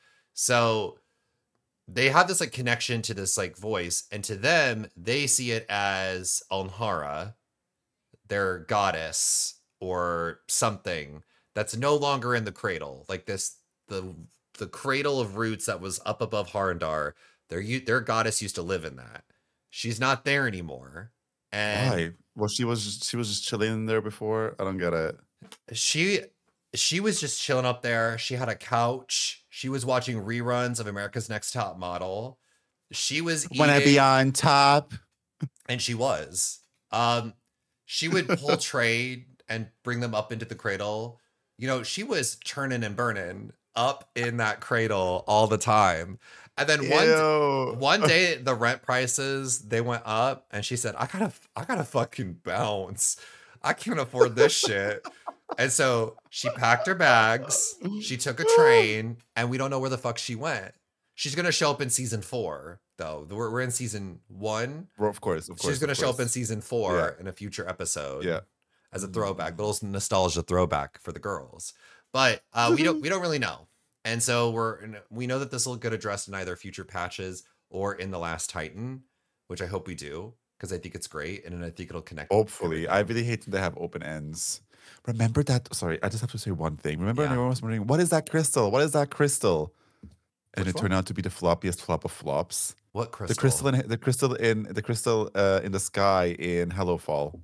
So they have this like connection to this like voice. And to them, they see it as Alnhara, their goddess or something that's no longer in the cradle. Like this, the the cradle of roots that was up above Harandar, their their goddess used to live in that. She's not there anymore. And Why? Well, she was just, she was just chilling in there before. I don't get it. she she was just chilling up there. She had a couch. She was watching reruns of America's Next Top Model. She was When I be eating- on top. and she was. Um, she would pull trade and bring them up into the cradle. You know, she was turning and burning up in that cradle all the time. And then one Ew. one day the rent prices they went up, and she said, "I gotta, I gotta fucking bounce. I can't afford this shit." And so she packed her bags. She took a train, and we don't know where the fuck she went. She's gonna show up in season four, though. We're, we're in season one. Well, of course, of course. She's gonna of show up in course. season four Yeah. in a future episode. Yeah. As a throwback, little nostalgia throwback for the girls. But uh, we don't we don't really know. And so we're we know that this will get addressed in either future patches or in The Last Titan, which I hope we do, because I think it's great and I think it'll connect. Hopefully. I everything. really hate when they have open ends. Remember that? Sorry, I just have to say one thing. Remember, Yeah. everyone was wondering, what is that crystal? What is that crystal? And Which it turned out to be the floppiest flop of flops. What crystal? The crystal in the crystal in the crystal uh, in the sky in Hellowfall.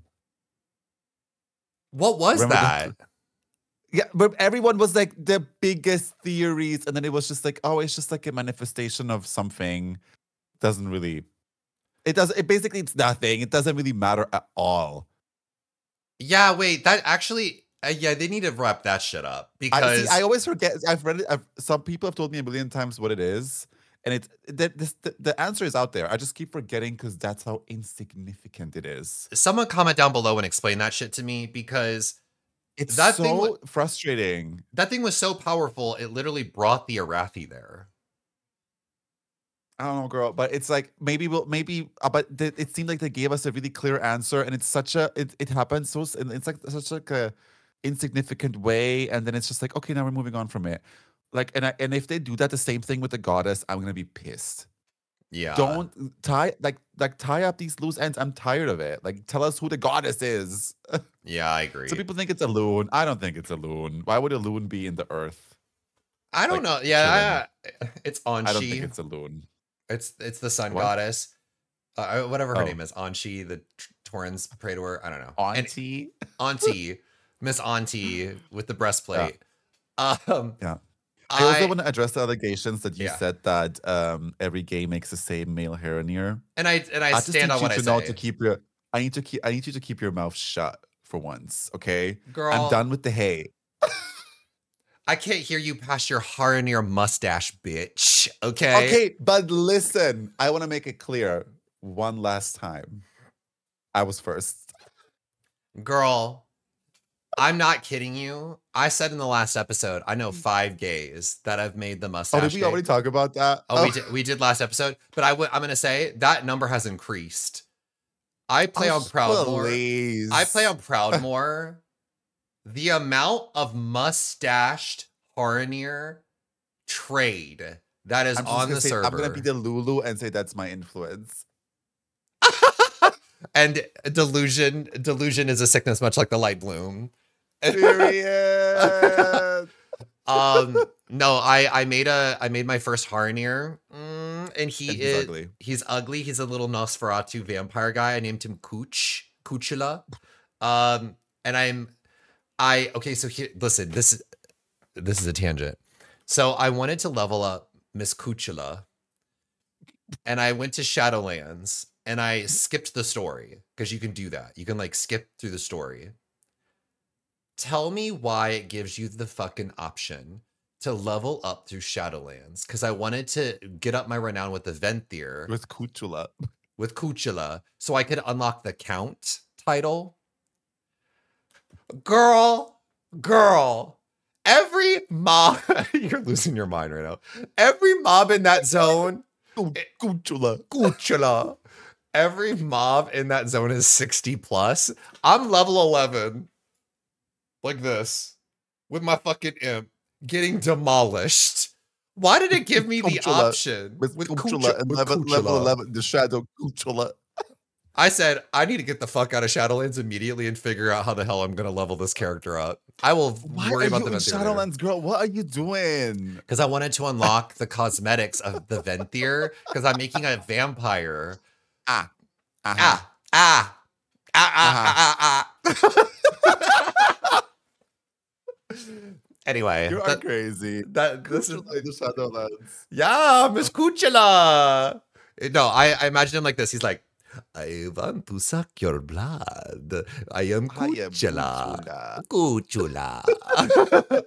What was Remember that? the- Yeah, but everyone was like the biggest theories, and then it was just like, oh, it's just like a manifestation of something. Doesn't really It does. It basically it's nothing. It doesn't really matter at all. Yeah, wait, that actually, uh, yeah, they need to wrap that shit up I because see. I always forget. I've read it. I've, some people have told me a million times what it is, and it's the, this, the the answer is out there. I just keep forgetting because that's how insignificant it is. someone comment down below and explain that shit to me because It's That so thing wa- frustrating. that thing was so powerful, it literally brought the Arathi there. I don't know, girl, but it's like maybe we'll maybe, uh, but th- it seemed like they gave us a really clear answer, and it's such a it it happens so s- and it's like such like a insignificant way, and then it's just like okay, now we're moving on from it. Like, and I, and if they do that, the same thing with the goddess, I'm gonna be pissed. Yeah. Don't tie like like tie up these loose ends. I'm tired of it. Like, tell us who the goddess is. Yeah, I agree. Some people think it's a loon. I don't think it's a loon. Why would a loon be in the earth? I don't like, know. Yeah, I, it's Anshi. I don't think it's a loon. It's it's the sun What? goddess, uh, whatever her Oh. name is, Anshi. The T- Torrens pray to her. I don't know. And Auntie. Auntie, Miss Auntie with the breastplate. Um, Yeah. I also I want to address the allegations that you Yeah. said that um, every gay makes the same male Heronir. and I and I, I just stand need on you what I to say. know to keep your. I need to keep. I need you to keep your mouth shut for once, okay? Girl, I'm done with the hate. I can't hear you past your Haranir mustache, bitch. Okay. Okay, but listen, I want to make it clear one last time. I was first. Girl, I'm not kidding you. I said in the last episode, I know five gays that have made the mustache. Oh, did we gay. already talk about that? Oh, we did. We did last episode, but I w- I'm gonna say that number has increased. I play Oh, on Proudmore. please. I play on Proudmore. The amount of mustached Haranir trade that is I'm just on gonna the say, server, I'm gonna be the Lulu and say that's my influence. and delusion. Delusion is a sickness, much like the light bloom. Period. um, no, I I made a I made my first Haranir, mm, and he And he's is ugly. He's ugly. He's a little Nosferatu vampire guy. I named him Cooch Coochula. Um, and I'm I okay. So here, listen. This is this is a tangent. So I wanted to level up Miss Coochula, and I went to Shadowlands, and I skipped the story because you can do that. You can like skip through the story. Tell me why it gives you the fucking option to level up through Shadowlands, because I wanted to get up my renown with the Venthyr With Kuchula. with Coochula so I could unlock the Count title. Girl, girl, every mob, you're losing your mind right now. Every mob in that zone, Kuchula. Coochula, every mob in that zone is sixty plus. I'm level eleven, like this, with my fucking imp, getting demolished. Why did it give me the Coochula. option With, with Kuchula Cooch- and with level, level Coochula? eleven, the shadow Kuchula. I said, I need to get the fuck out of Shadowlands immediately and figure out how the hell I'm going to level this character up. I will Why worry are about you the in Venthyr Shadowlands, girl? What are you doing? because I wanted to unlock the cosmetics of the Venthyr because I'm making a vampire. Ah. Uh-huh. Ah, ah, ah, ah, ah, ah, ah. Anyway, You are that, crazy. that this is Kuchula in the Shadowlands. yeah, Miss Coochula. No, I, I imagine him like this. He's like, I want to suck your blood. I am I am Coochula. Kuchula. Coochula.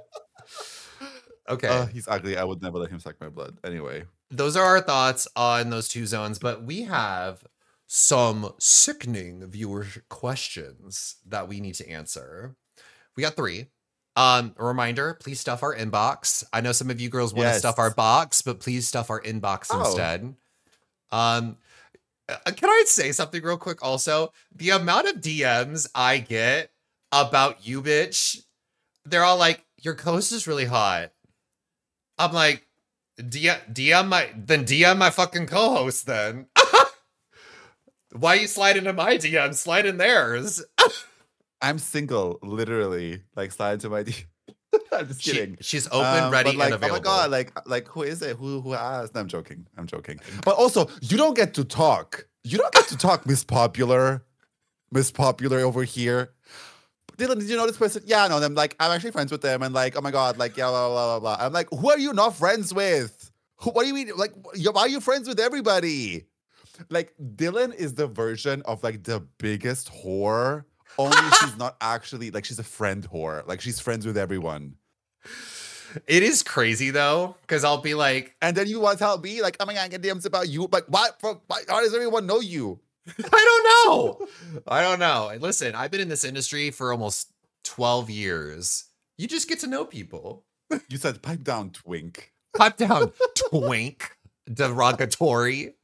Okay. Uh, he's ugly. I would never let him suck my blood. Anyway. Those are our thoughts on those two zones, but we have some sickening viewer questions that we need to answer. We got three. Um, a reminder, please stuff our inbox. I know some of you girls want to Yes. stuff our box, but please stuff our inbox Oh. instead. Um, uh, can I say something real quick also? The amount of D Ms I get about you, bitch, they're all like, your co-host is really hot. I'm like, D M, D M my, then D M my fucking co-host then. Why you slide into my D M? Slide in theirs. I'm single, literally. Like, slide to my D. I'm just She- kidding. she's open, Um, ready, but like, and available. oh my god, like, like who is it? Who who asked? No, I'm joking. I'm joking. But also, you don't get to talk. You don't get to talk, Miss Popular. Miss Popular over here. Dylan, did you know this person? Yeah, I know them. Like, I'm actually friends with them, and like, oh my god, like, yeah, blah blah blah blah. I'm like, who are you not friends with? Who, what do you mean? Like, why are you friends with everybody? like Dylan is the version of like the biggest whore. Only she's not actually like she's a friend whore. Like she's friends with everyone. It is crazy though, because I'll be like, And then you want to tell me like, oh my god, I get D Ms about you. Like, why? Why? How does everyone know you? I don't know. I don't know. And listen, I've been in this industry for almost twelve years. You just get to know people. You said pipe down, twink. Pipe down, twink, derogatory.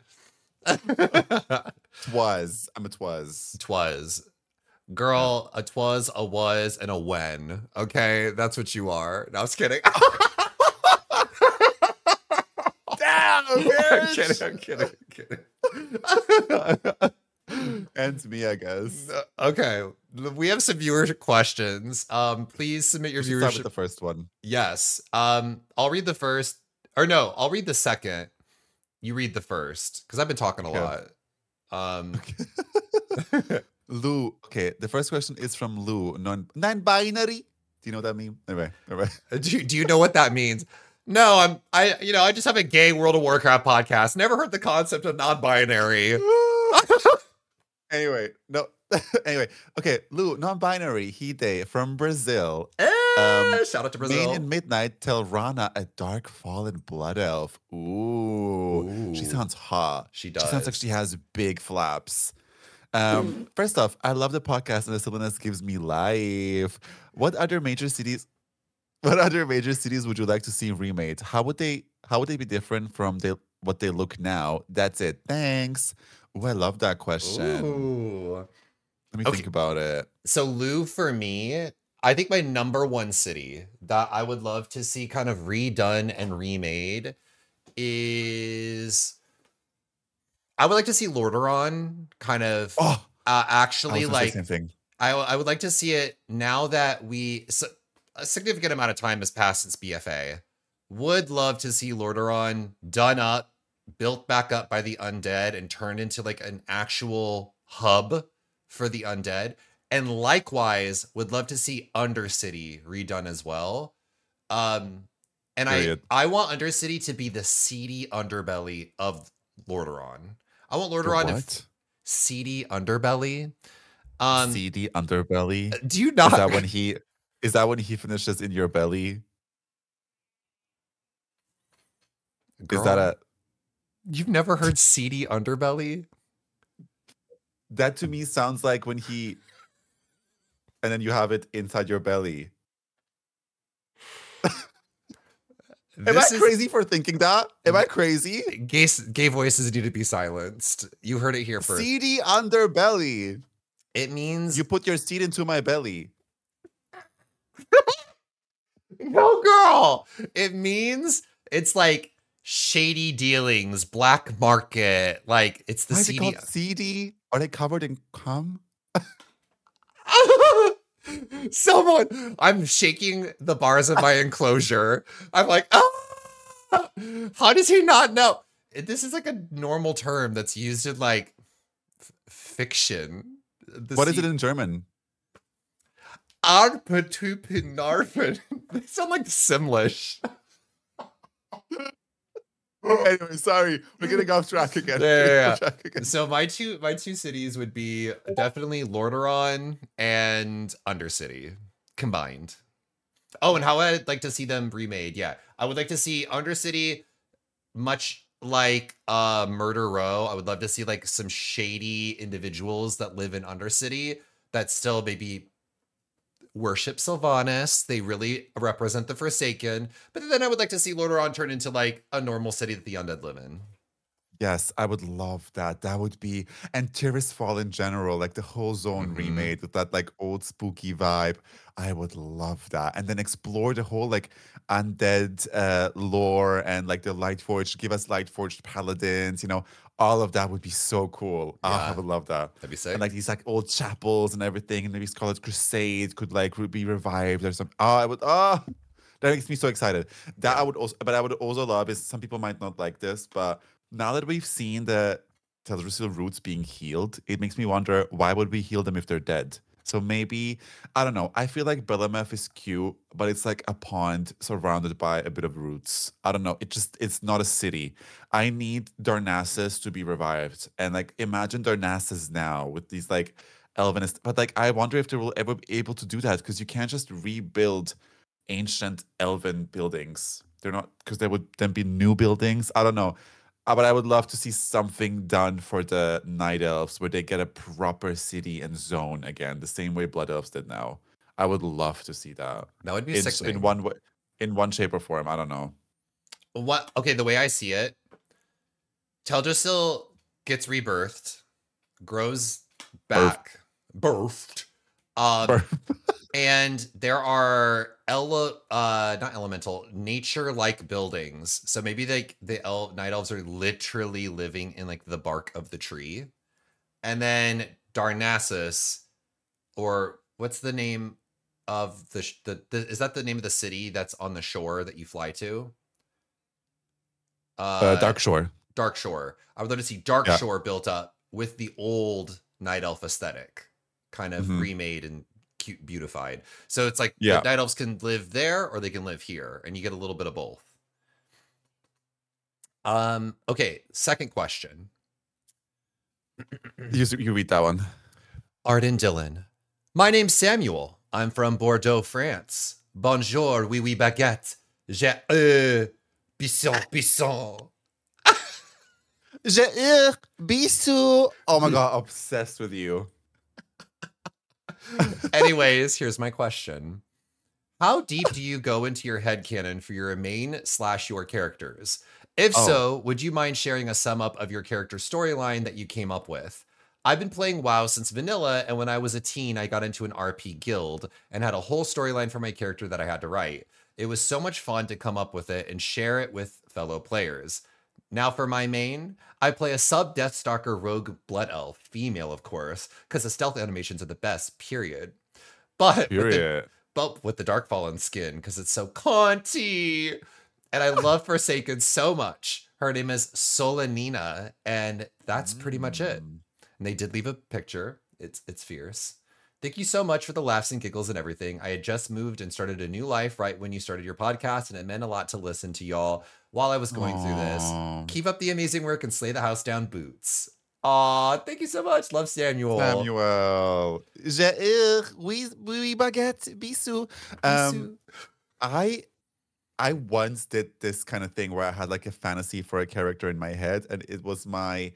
Twas. I'm a twas. Twas. Girl, a twas, a was, and a when. Okay, that's what you are. No, I was kidding. Damn, I'm bitch. kidding, I'm kidding, I'm kidding. And me, I guess. Okay, we have some viewer questions. Um, please submit your We should start viewership. with the first one. Yes. Um, I'll read the first, or no, I'll read the second. You read the first, because I've been talking a Okay. lot. Um, Lou. Okay, the first question is from Lou. Non non-binary. Do you know what that means? Anyway, anyway. do you, do you know what that means? No, I'm I you know I just have a gay World of Warcraft podcast. Never heard the concept of non-binary. Anyway, no. Anyway, okay. Lou, non-binary. He they from Brazil. Eh, Um, shout out to Main Brazil. and Midnight tell Rana a dark fallen blood elf. Ooh, she Ooh. sounds hot. She She does. sounds like she has big flaps. Um, first off, I love the podcast and the silliness gives me life. What other major cities? What other major cities would you like to see remade? How would they? How would they be different from they, what they look now? That's it. Thanks. Oh, I love that question. Ooh. Let me Okay. think about it. So Lou, for me, I think my number one city that I would love to see kind of redone and remade is I would like to see Lordaeron kind of Oh, uh, I actually was gonna say like the same thing. I, I would like to see it now that we so, a significant amount of time has passed since B F A. Would love to see Lordaeron done up, built back up by the undead, and turned into like an actual hub for the undead. And likewise, would love to see Undercity redone as well. Um, and Period. I I want Undercity to be the seedy underbelly of Lordaeron. I want Lordaeron to f- What? seedy underbelly. Um, Seedy underbelly. do you not? Is that when he? Is that when he finishes in your belly? Is that Girl, a? You've never heard seedy underbelly? That to me sounds like when he. And then you have it inside your belly. Am This I is crazy for thinking that? Am I crazy? gay, gay voices need to be silenced. You heard it here first. Seedy underbelly. It means You put your seed into my belly. no, girl. It means it's like shady dealings, black market. Like it's the Why is it seedy. called seedy? Are they covered in cum? Someone, I'm shaking the bars of my enclosure. I'm like, ah! How does he not know? This is like a normal term that's used in like f- fiction. The What is se- it in German? Arpetupinarfen. They sound like Simlish. Anyway, sorry, we're getting off track again. Yeah, yeah, We're getting yeah. off track again. So my two my two cities would be definitely Lordaeron and Undercity combined. Oh, and how I'd like to see them remade. Yeah, I would like to see Undercity, much like uh, Murder Row. I would love to see like some shady individuals that live in Undercity that still maybe worship Sylvanas. They really represent the Forsaken. But then I would like to see Lordaeron turn into like a normal city that the undead live in. Yes, I would love that. That would be, and Tirisfal in general, like the whole zone Mhm. remade with that like old spooky vibe. I would love that. And then explore the whole like undead uh, lore and like the Lightforged, give us Lightforged paladins, you know, all of that would be so cool. Ah, I Yeah. would love that. That'd be sick. And like these like old chapels and everything, and maybe Scarlet Crusade could like re- be revived or something. Oh, I would, oh, that makes me so excited. That I would also, but I would also love is some people might not like this, but now that we've seen the Teldrassil roots being healed, it makes me wonder why would we heal them if they're dead? So maybe, I don't know. I feel like Bellameth is cute, but it's like a pond surrounded by a bit of roots. I don't know. It just, it's not a city. I need Darnassus to be revived. And like, imagine Darnassus now with these like Elvenist. But like, I wonder if they will ever be able to do that because you can't just rebuild ancient Elven buildings. They're not, because there would then be new buildings. I don't know. Uh, but I would love to see something done for the Night Elves where they get a proper city and zone again, the same way Blood Elves did now. I would love to see that That would be in, s- sickening. in one way, in one shape or form. I don't know. What? Okay, the way I see it, Teldrassil gets rebirthed, grows back, birthed, um, Birth. and there are ele- uh not elemental nature like buildings. So maybe like the el- night elves are literally living in like the bark of the tree, and then Darnassus, or what's the name of the, sh- the the is that the name of the city that's on the shore that you fly to? Uh, Dark Shore. Dark Shore. I would love to see Dark Yeah. Shore built up with the old Night Elf aesthetic, kind of Mhm. remade and cute, beautified. So it's like Yeah. the Night Elves can live there or they can live here, and you get a little bit of both. Um. Okay. Second question. You, you read that one. Arden Dillon. My name's Samuel. I'm from Bordeaux, France. Bonjour, oui, oui, baguette. J'ai euh, bisson, bisson. Jair Bisou. Oh my god, obsessed with you. Anyways, here's my question. How deep do you go into your headcanon for your main slash your characters? If Oh. so, would you mind sharing a sum up of your character storyline that you came up with? I've been playing WoW since vanilla, and when I was a teen, I got into an R P guild and had a whole storyline for my character that I had to write. It was so much fun to come up with it and share it with fellow players. Now for my main, I play a sub Deathstalker rogue blood elf, female of course, because the stealth animations are the best, period. But with the, Period. but with the Darkfallen skin, because it's so conty. And I love Forsaken so much. Her name is Solanina, and that's pretty much it. Mm. And they did leave a picture. It's it's fierce. Thank you so much for the laughs and giggles and everything. I had just moved and started a new life right when you started your podcast, and it meant a lot to listen to y'all while I was going through this. Aw. Keep up the amazing work and slay the house down, Boots. Aw, thank you so much. Love Samuel. Samuel. Jair, oui, oui, baguette, bisou. Um, I I once did this kind of thing where I had like a fantasy for a character in my head, and it was my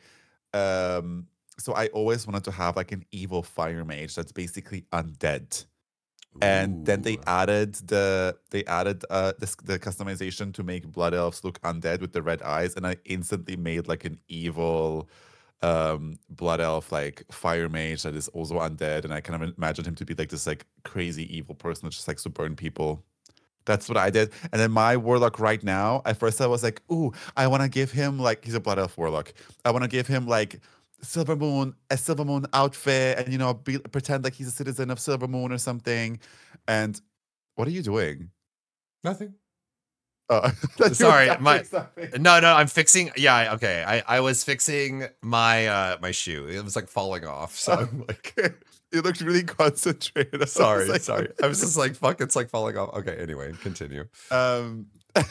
um so I always wanted to have like an evil fire mage that's basically undead. And then they Ooh. added the they added uh this, the customization to make blood elves look undead with the red eyes, and I instantly made like an evil um blood elf like fire mage that is also undead, and I kind of imagined him to be like this like crazy evil person that just likes to burn people. That's what I did. And then my warlock right now, at first I was like, ooh, I want to give him like, he's a blood elf warlock. I want to give him like Silver Moon, a Silver Moon outfit, and you know, be, pretend like he's a citizen of Silver Moon or something. And what are you doing? Nothing. Oh, you were Sorry, tapping my- something. No, no, I'm fixing. Yeah, okay. I, I was fixing my uh my shoe. It was like falling off. So I'm like, You looked really concentrated. I was sorry, like, sorry. I was just like, fuck, it's like falling off. Okay, anyway, continue. um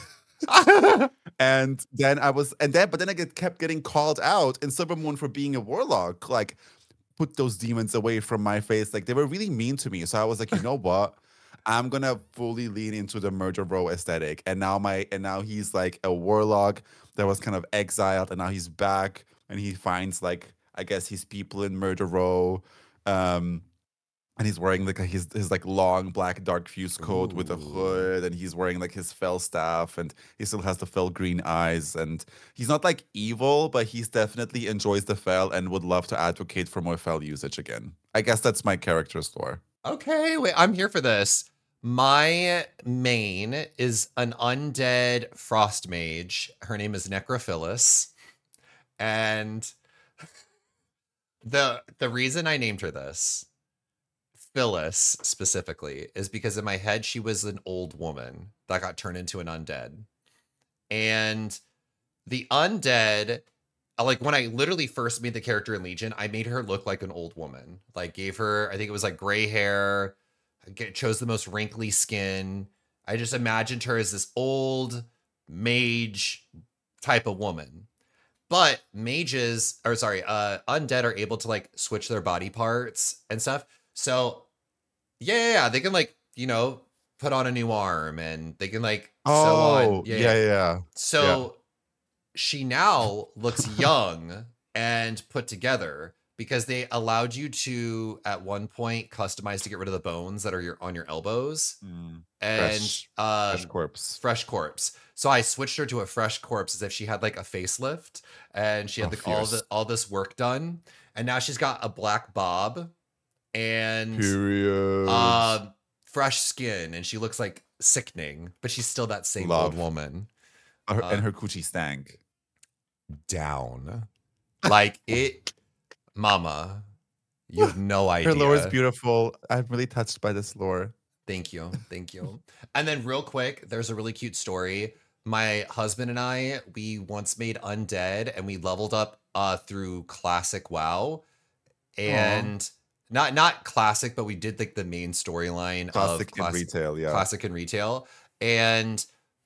and then I was and then but then I get, kept getting called out in Silver Moon for being a warlock. Like, put those demons away from my face. Like, they were really mean to me. So I was like, you know what? I'm gonna fully lean into the murder row aesthetic. And now my and now he's like a warlock that was kind of exiled, and now he's back and he finds like I guess his people in murder row. Um and he's wearing like a, his his like long black dark fuse coat with a Ooh. hood, and he's wearing like his fell staff, and he still has the fell green eyes, and he's not like evil, but he's definitely enjoys the fell and would love to advocate for more fell usage again. I guess that's my character's lore. Okay, wait, I'm here for this. My main is an undead frost mage. Her name is Necrophilus. And the the reason I named her this, Phyllis specifically, is because in my head she was an old woman that got turned into an undead. And the undead like when I literally first made the character in Legion, I made her look like an old woman. Like gave her, I think it was like gray hair, get, chose the most wrinkly skin. I just imagined her as this old mage type of woman. But mages, or sorry, uh, undead are able to like switch their body parts and stuff. So yeah, yeah, yeah, they can like, you know, put on a new arm and they can like sew on. Oh, yeah, yeah. yeah. So Yeah. she now looks young and put together because they allowed you to at one point customize to get rid of the bones that are your on your elbows. Mm, And fresh, um, fresh corpse. fresh corpse. So I switched her to a fresh corpse as if she had like a facelift and she had Oh, the, all fierce. the all this work done. And now she's got a black bob and Period. uh, fresh skin, and she looks like sickening, but she's still that same Love. old woman. Her- uh, and her coochie stank. Down. Like it, mama, you have no idea. Her lore is beautiful. I'm really touched by this lore. Thank you. Thank you. And then real quick, there's a really cute story. My husband and I, we once made Undead and we leveled up uh through classic WoW. And not not classic, but we did like the main storyline of Classic in class- retail, yeah. classic in retail. And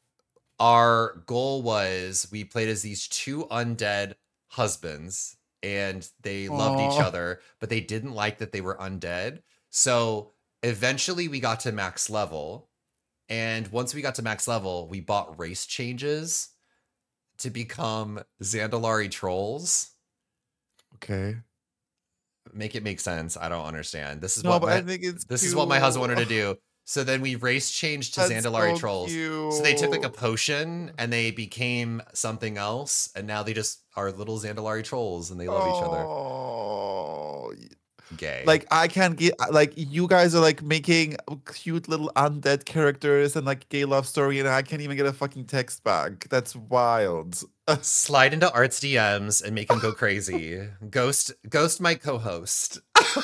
our goal was we played as these two undead husbands and they loved each Aw. other, but they didn't like that they were undead. So eventually we got to max level. And once we got to max level, we bought race changes to become Zandalari trolls. Okay. Make it make sense. I don't understand. This is No, what but my, I think it's this is what my husband wanted to cute. do. So then we race changed to That's Zandalari so trolls. So they took like a cute. potion and they became something else, and now they just are little Zandalari trolls and they love each other. Oh, Gay. like I can't get like you guys are like making cute little undead characters and like gay love story, and I can't even get a fucking text back. That's wild. Slide into Art's D Ms and make him go crazy. Ghost, ghost my co-host.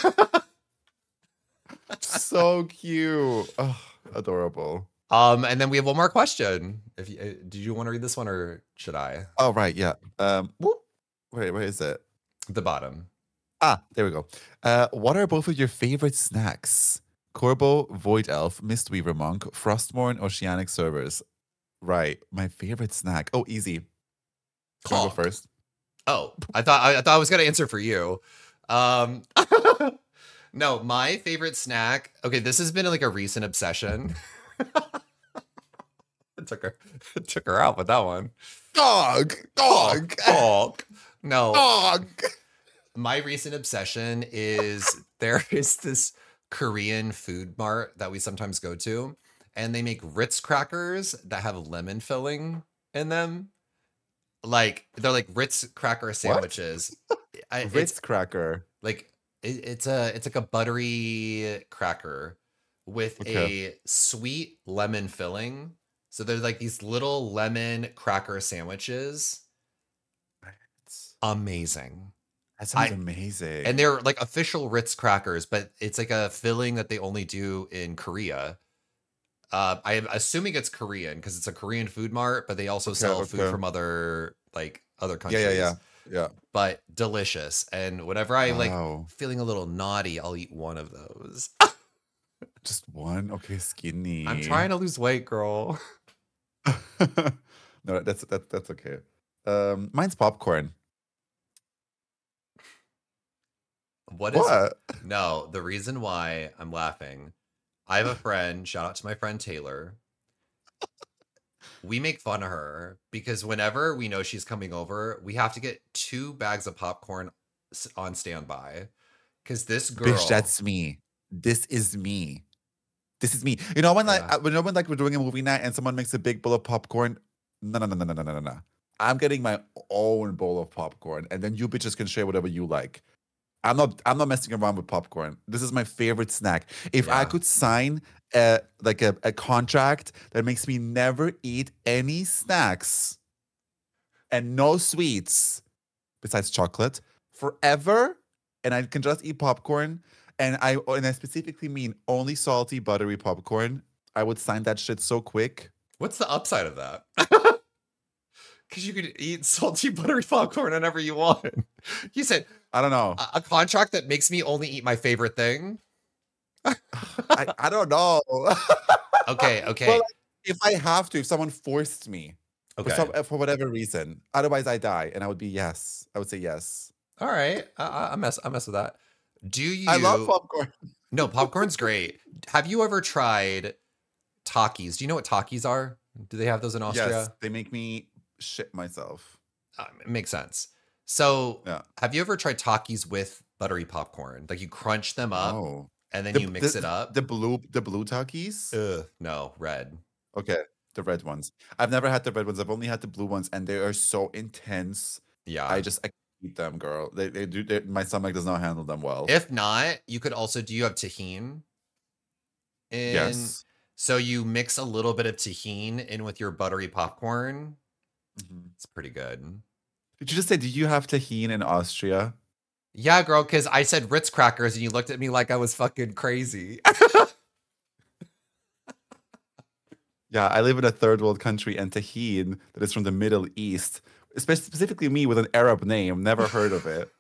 So cute. Oh, adorable. Um, and then we have one more question. If you, uh, did you want to read this one or should I? Oh right, yeah. Um, whoop. Wait, where is it? The bottom. Ah, there we go. Uh, what are both of your favorite snacks? Corbo, Void Elf, Mistweaver Monk, Frostmourne, Oceanic Servers. Right, my favorite snack. Oh, easy. Can I go Honk. first? Oh, I thought I, I thought I was gonna answer for you. Um, no, my favorite snack. Okay, this has been like a recent obsession. it took her, it took her out with that one. Dog, dog, Dog. No, dog. my recent obsession is there is this Korean food mart that we sometimes go to, and they make Ritz crackers that have lemon filling in them. Like they're like Ritz cracker sandwiches. I, it's Ritz cracker. like it, it's a it's like a buttery cracker with Okay. a sweet lemon filling. So they're like these little lemon cracker sandwiches. Amazing. That sounds I- amazing. And they're like official Ritz crackers, but it's like a filling that they only do in Korea. Uh, I'm assuming it's Korean because it's a Korean food mart, but they also Okay, sell food okay. from other like other yeah, countries. yeah, yeah, yeah. But delicious. And whenever I like Wow. feeling a little naughty, I'll eat one of those. Just one. Okay, skinny. I'm trying to lose weight, girl. No, that's that's that's okay. Um, mine's popcorn. What is What? no? The reason why I'm laughing, I have a friend. Shout out to my friend Taylor. We make fun of her because whenever we know she's coming over, we have to get two bags of popcorn s- on standby. Because this girl, Bitch, that's me. This is me. This is me. You know when like Yeah. uh, when, you know, when like we're doing a movie night and someone makes a big bowl of popcorn? No, no, no, no, no, no, no, no, no. I'm getting my own bowl of popcorn, and then you bitches can share whatever you like. I'm not. I'm not messing around with popcorn. This is my favorite snack. If I Yeah. could sign a like a, a contract that makes me never eat any snacks and no sweets besides chocolate forever, and I can just eat popcorn, and I and I specifically mean only salty, buttery popcorn, I would sign that shit so quick. what's the upside of that? Because you could eat salty buttery popcorn whenever you want. You said I don't know. a, a contract that makes me only eat my favorite thing. I, I don't know. Okay, okay, Well, like, if I have to, if someone forced me for, okay. some, for whatever reason, otherwise I die, and I would be yes. I would say yes. All right, I, I- I mess. I mess with that. Do you? I love popcorn. No, popcorn's great. Have you ever tried Takis? Do you know what Takis are? Do they have those in Austria? Yes, they make me shit myself. Uh, it makes sense. So, Yeah. have you ever tried Takis with buttery popcorn? Like you crunch them up Oh, and then the, you mix the- it up. The blue, the blue Takis. Ugh, no, red. Okay, the red ones. I've never had the red ones. I've only had the blue ones, and they are so intense. Yeah. I just I can't eat them, girl. They they do. They, my stomach does not handle them well. If not, you could also. Do you have tahine? In, yes. So you mix a little bit of tahine in with your buttery popcorn. Mhm. It's pretty good. Did you just say? Do you have tahine in Austria? Yeah, girl, because I said Ritz crackers and you looked at me like I was fucking crazy. Yeah, I live in a third world country, and tahine that is from the Middle East, spe- specifically me with an Arab name, never heard of it.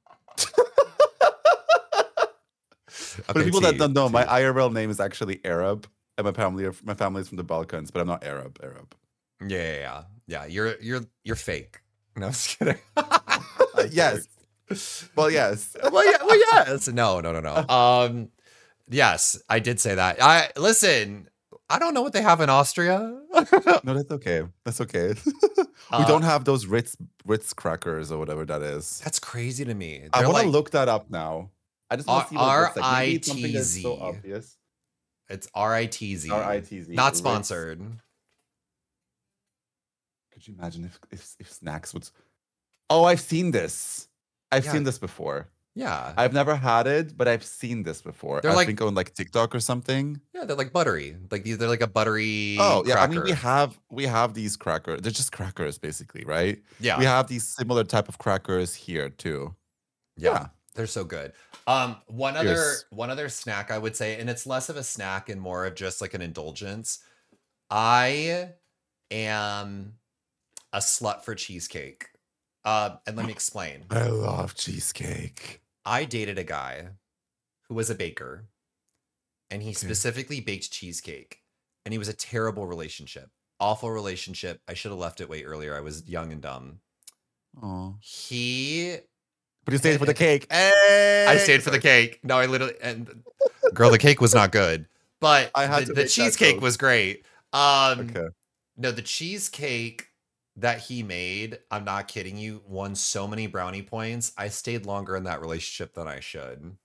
For Okay, people that tea, don't know, my tea. I R L name is actually Arab, and my family are, my family is from the Balkans, but I'm not Arab. Arab. Yeah, yeah, yeah. Yeah, you're you're you're fake. No, I'm just kidding. Yes. Well, yes. well, yeah, well, yes. No, no, no, no. Um, yes, I did say that. I listen. I don't know what they have in Austria. No, that's okay. That's okay. we Uh, don't have those Ritz Ritz crackers or whatever that is. That's crazy to me. I They're want to like, look that up now. I just want to see what it looks like. Maybe it's something that's so R I T Z. obvious. It's R I T Z. R I T Z. Not Ritz. sponsored. Could you imagine if, if if snacks would? Oh, I've seen this. I've Yeah. seen this before. Yeah. I've never had it, but I've seen this before. They're I like- think on like TikTok or something. Yeah, they're like buttery. Like these, they're like a buttery. Oh yeah, I mean we cracker. have we have these crackers. They're just crackers basically, right? Yeah. We have these similar type of crackers here too. Yeah, Yeah. they're so good. Um, one other Cheers. one other snack I would say, and it's less of a snack and more of just like an indulgence. I am a slut for cheesecake. Uh, and let me explain. I love cheesecake. I dated a guy who was a baker, and he Okay. specifically baked cheesecake, and he was a terrible relationship, awful relationship. I should have left it way earlier. I was young and dumb. Oh, He but you stayed for the cake. Hey! I stayed for the cake. No, I literally and girl, the cake was not good, but I had the, to the make that cheesecake joke. was great. Um, Okay. no, the cheesecake that he made, I'm not kidding you, won so many brownie points. I stayed longer in that relationship than I should.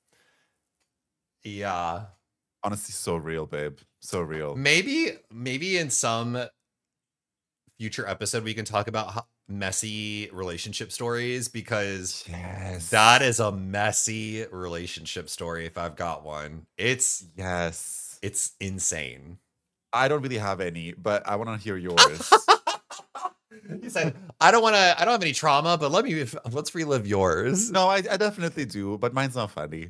Yeah, Honestly, so real, babe. So real. maybe, maybe in some future episode we can talk about ho- messy relationship stories because Yes. that is a messy relationship story. If I've got one, it's Yes. it's insane. I don't really have any, but I want to hear yours. He said, "I don't want to. I don't have any trauma, but let me let's relive yours." No, I, I definitely do, but mine's not funny.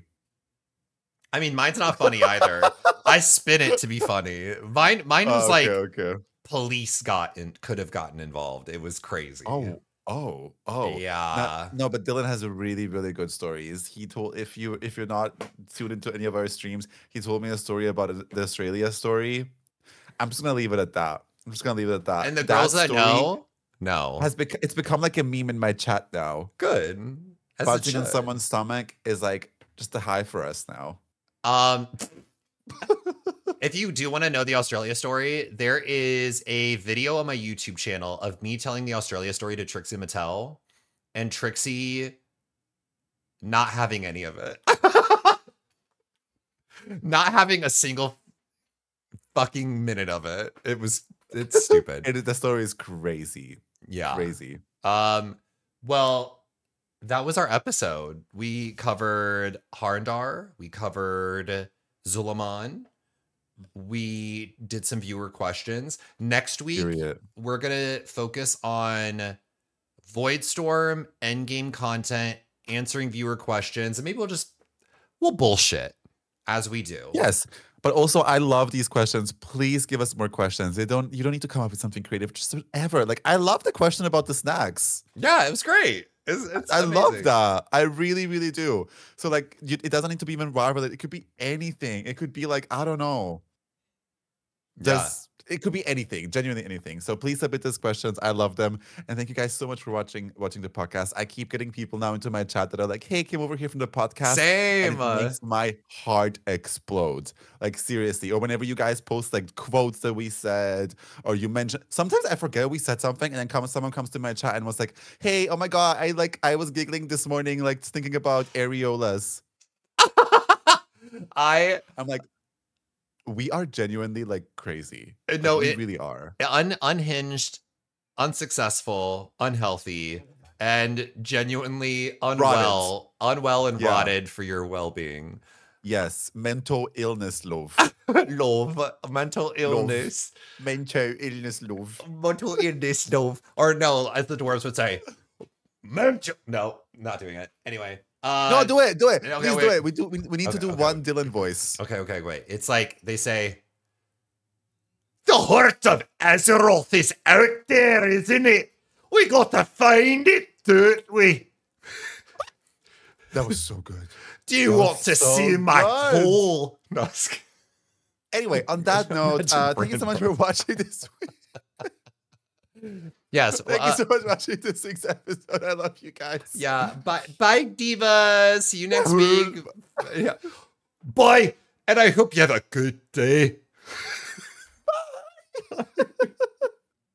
I mean, mine's not funny either. I spin it to be funny. Mine, mine was Oh, like okay, okay. police got in, could have gotten involved. It was crazy. Oh, oh, oh. yeah. No, no, but Dylan has a really, really good stories. He told if you if you're not tuned into any of our streams, he told me a story about a- the Australia story. I'm just gonna leave it at that. I'm just gonna leave it at that. And the That girls that story know, no, has bec- it's become like a meme in my chat now. good. As it Punching on should. someone's stomach is like just a high for us now. Um, if you do want to know the Australia story, there is a video on my YouTube channel of me telling the Australia story to Trixie Mattel, and Trixie not having any of it, not having a single fucking minute of it. It was it's stupid. It, the story is crazy, Yeah. crazy. Um, well, that was our episode. We covered Harndar, we covered Zulaman, we did some viewer questions. Next week, Period. we're gonna focus on Voidstorm, endgame content, answering viewer questions, and maybe we'll just we'll bullshit. as we do. Yes. But also, I love these questions. Please give us more questions. They don't. You don't need to come up with something creative. Just whatever. Like, I love the question about the snacks. Yeah, it was great. It's, it's I amazing. love that. I really, really do. So, like, you, it doesn't need to be even raw related. It could be anything. It could be like, I don't know. Just it could be anything, genuinely anything. So please submit these questions. I love them. And thank you guys so much for watching watching the podcast. I keep getting people now into my chat that are like, hey, came over here from the podcast. Same. And it makes my heart explode. Like, seriously. Or whenever you guys post like quotes that we said, or you mention, sometimes I forget we said something, and then come, someone comes to my chat and was like, hey, oh my God, I like I was giggling this morning, like thinking about areolas. I I'm like, we are genuinely like crazy. No, like, we it, really are. Un, unhinged, unsuccessful, unhealthy, and genuinely unwell, rotted. unwell and yeah. rotted for your well-being. Yes, mental illness, love. love, mental illness. Love. Mental illness, love. Mental illness, love. Or no, as the dwarves would say, mental. No, not doing it. Anyway. Uh, no, do it, do it. Okay, Please wait. do it. We do. We, we need okay, to do okay. one Dylan voice. Okay, okay, wait. It's like they say, the heart of Azeroth is out there, isn't it? We got to find it, don't we? That was so good. Do you that want to so see my good. hole? No, anyway, on that note, uh, thank you so much for watching this week. Yes. Thank uh, you so much for watching this week's episode. I love you guys. Yeah. Bye, bye, divas. See you next week. Yeah. Bye. And I hope you have a good day. Bye.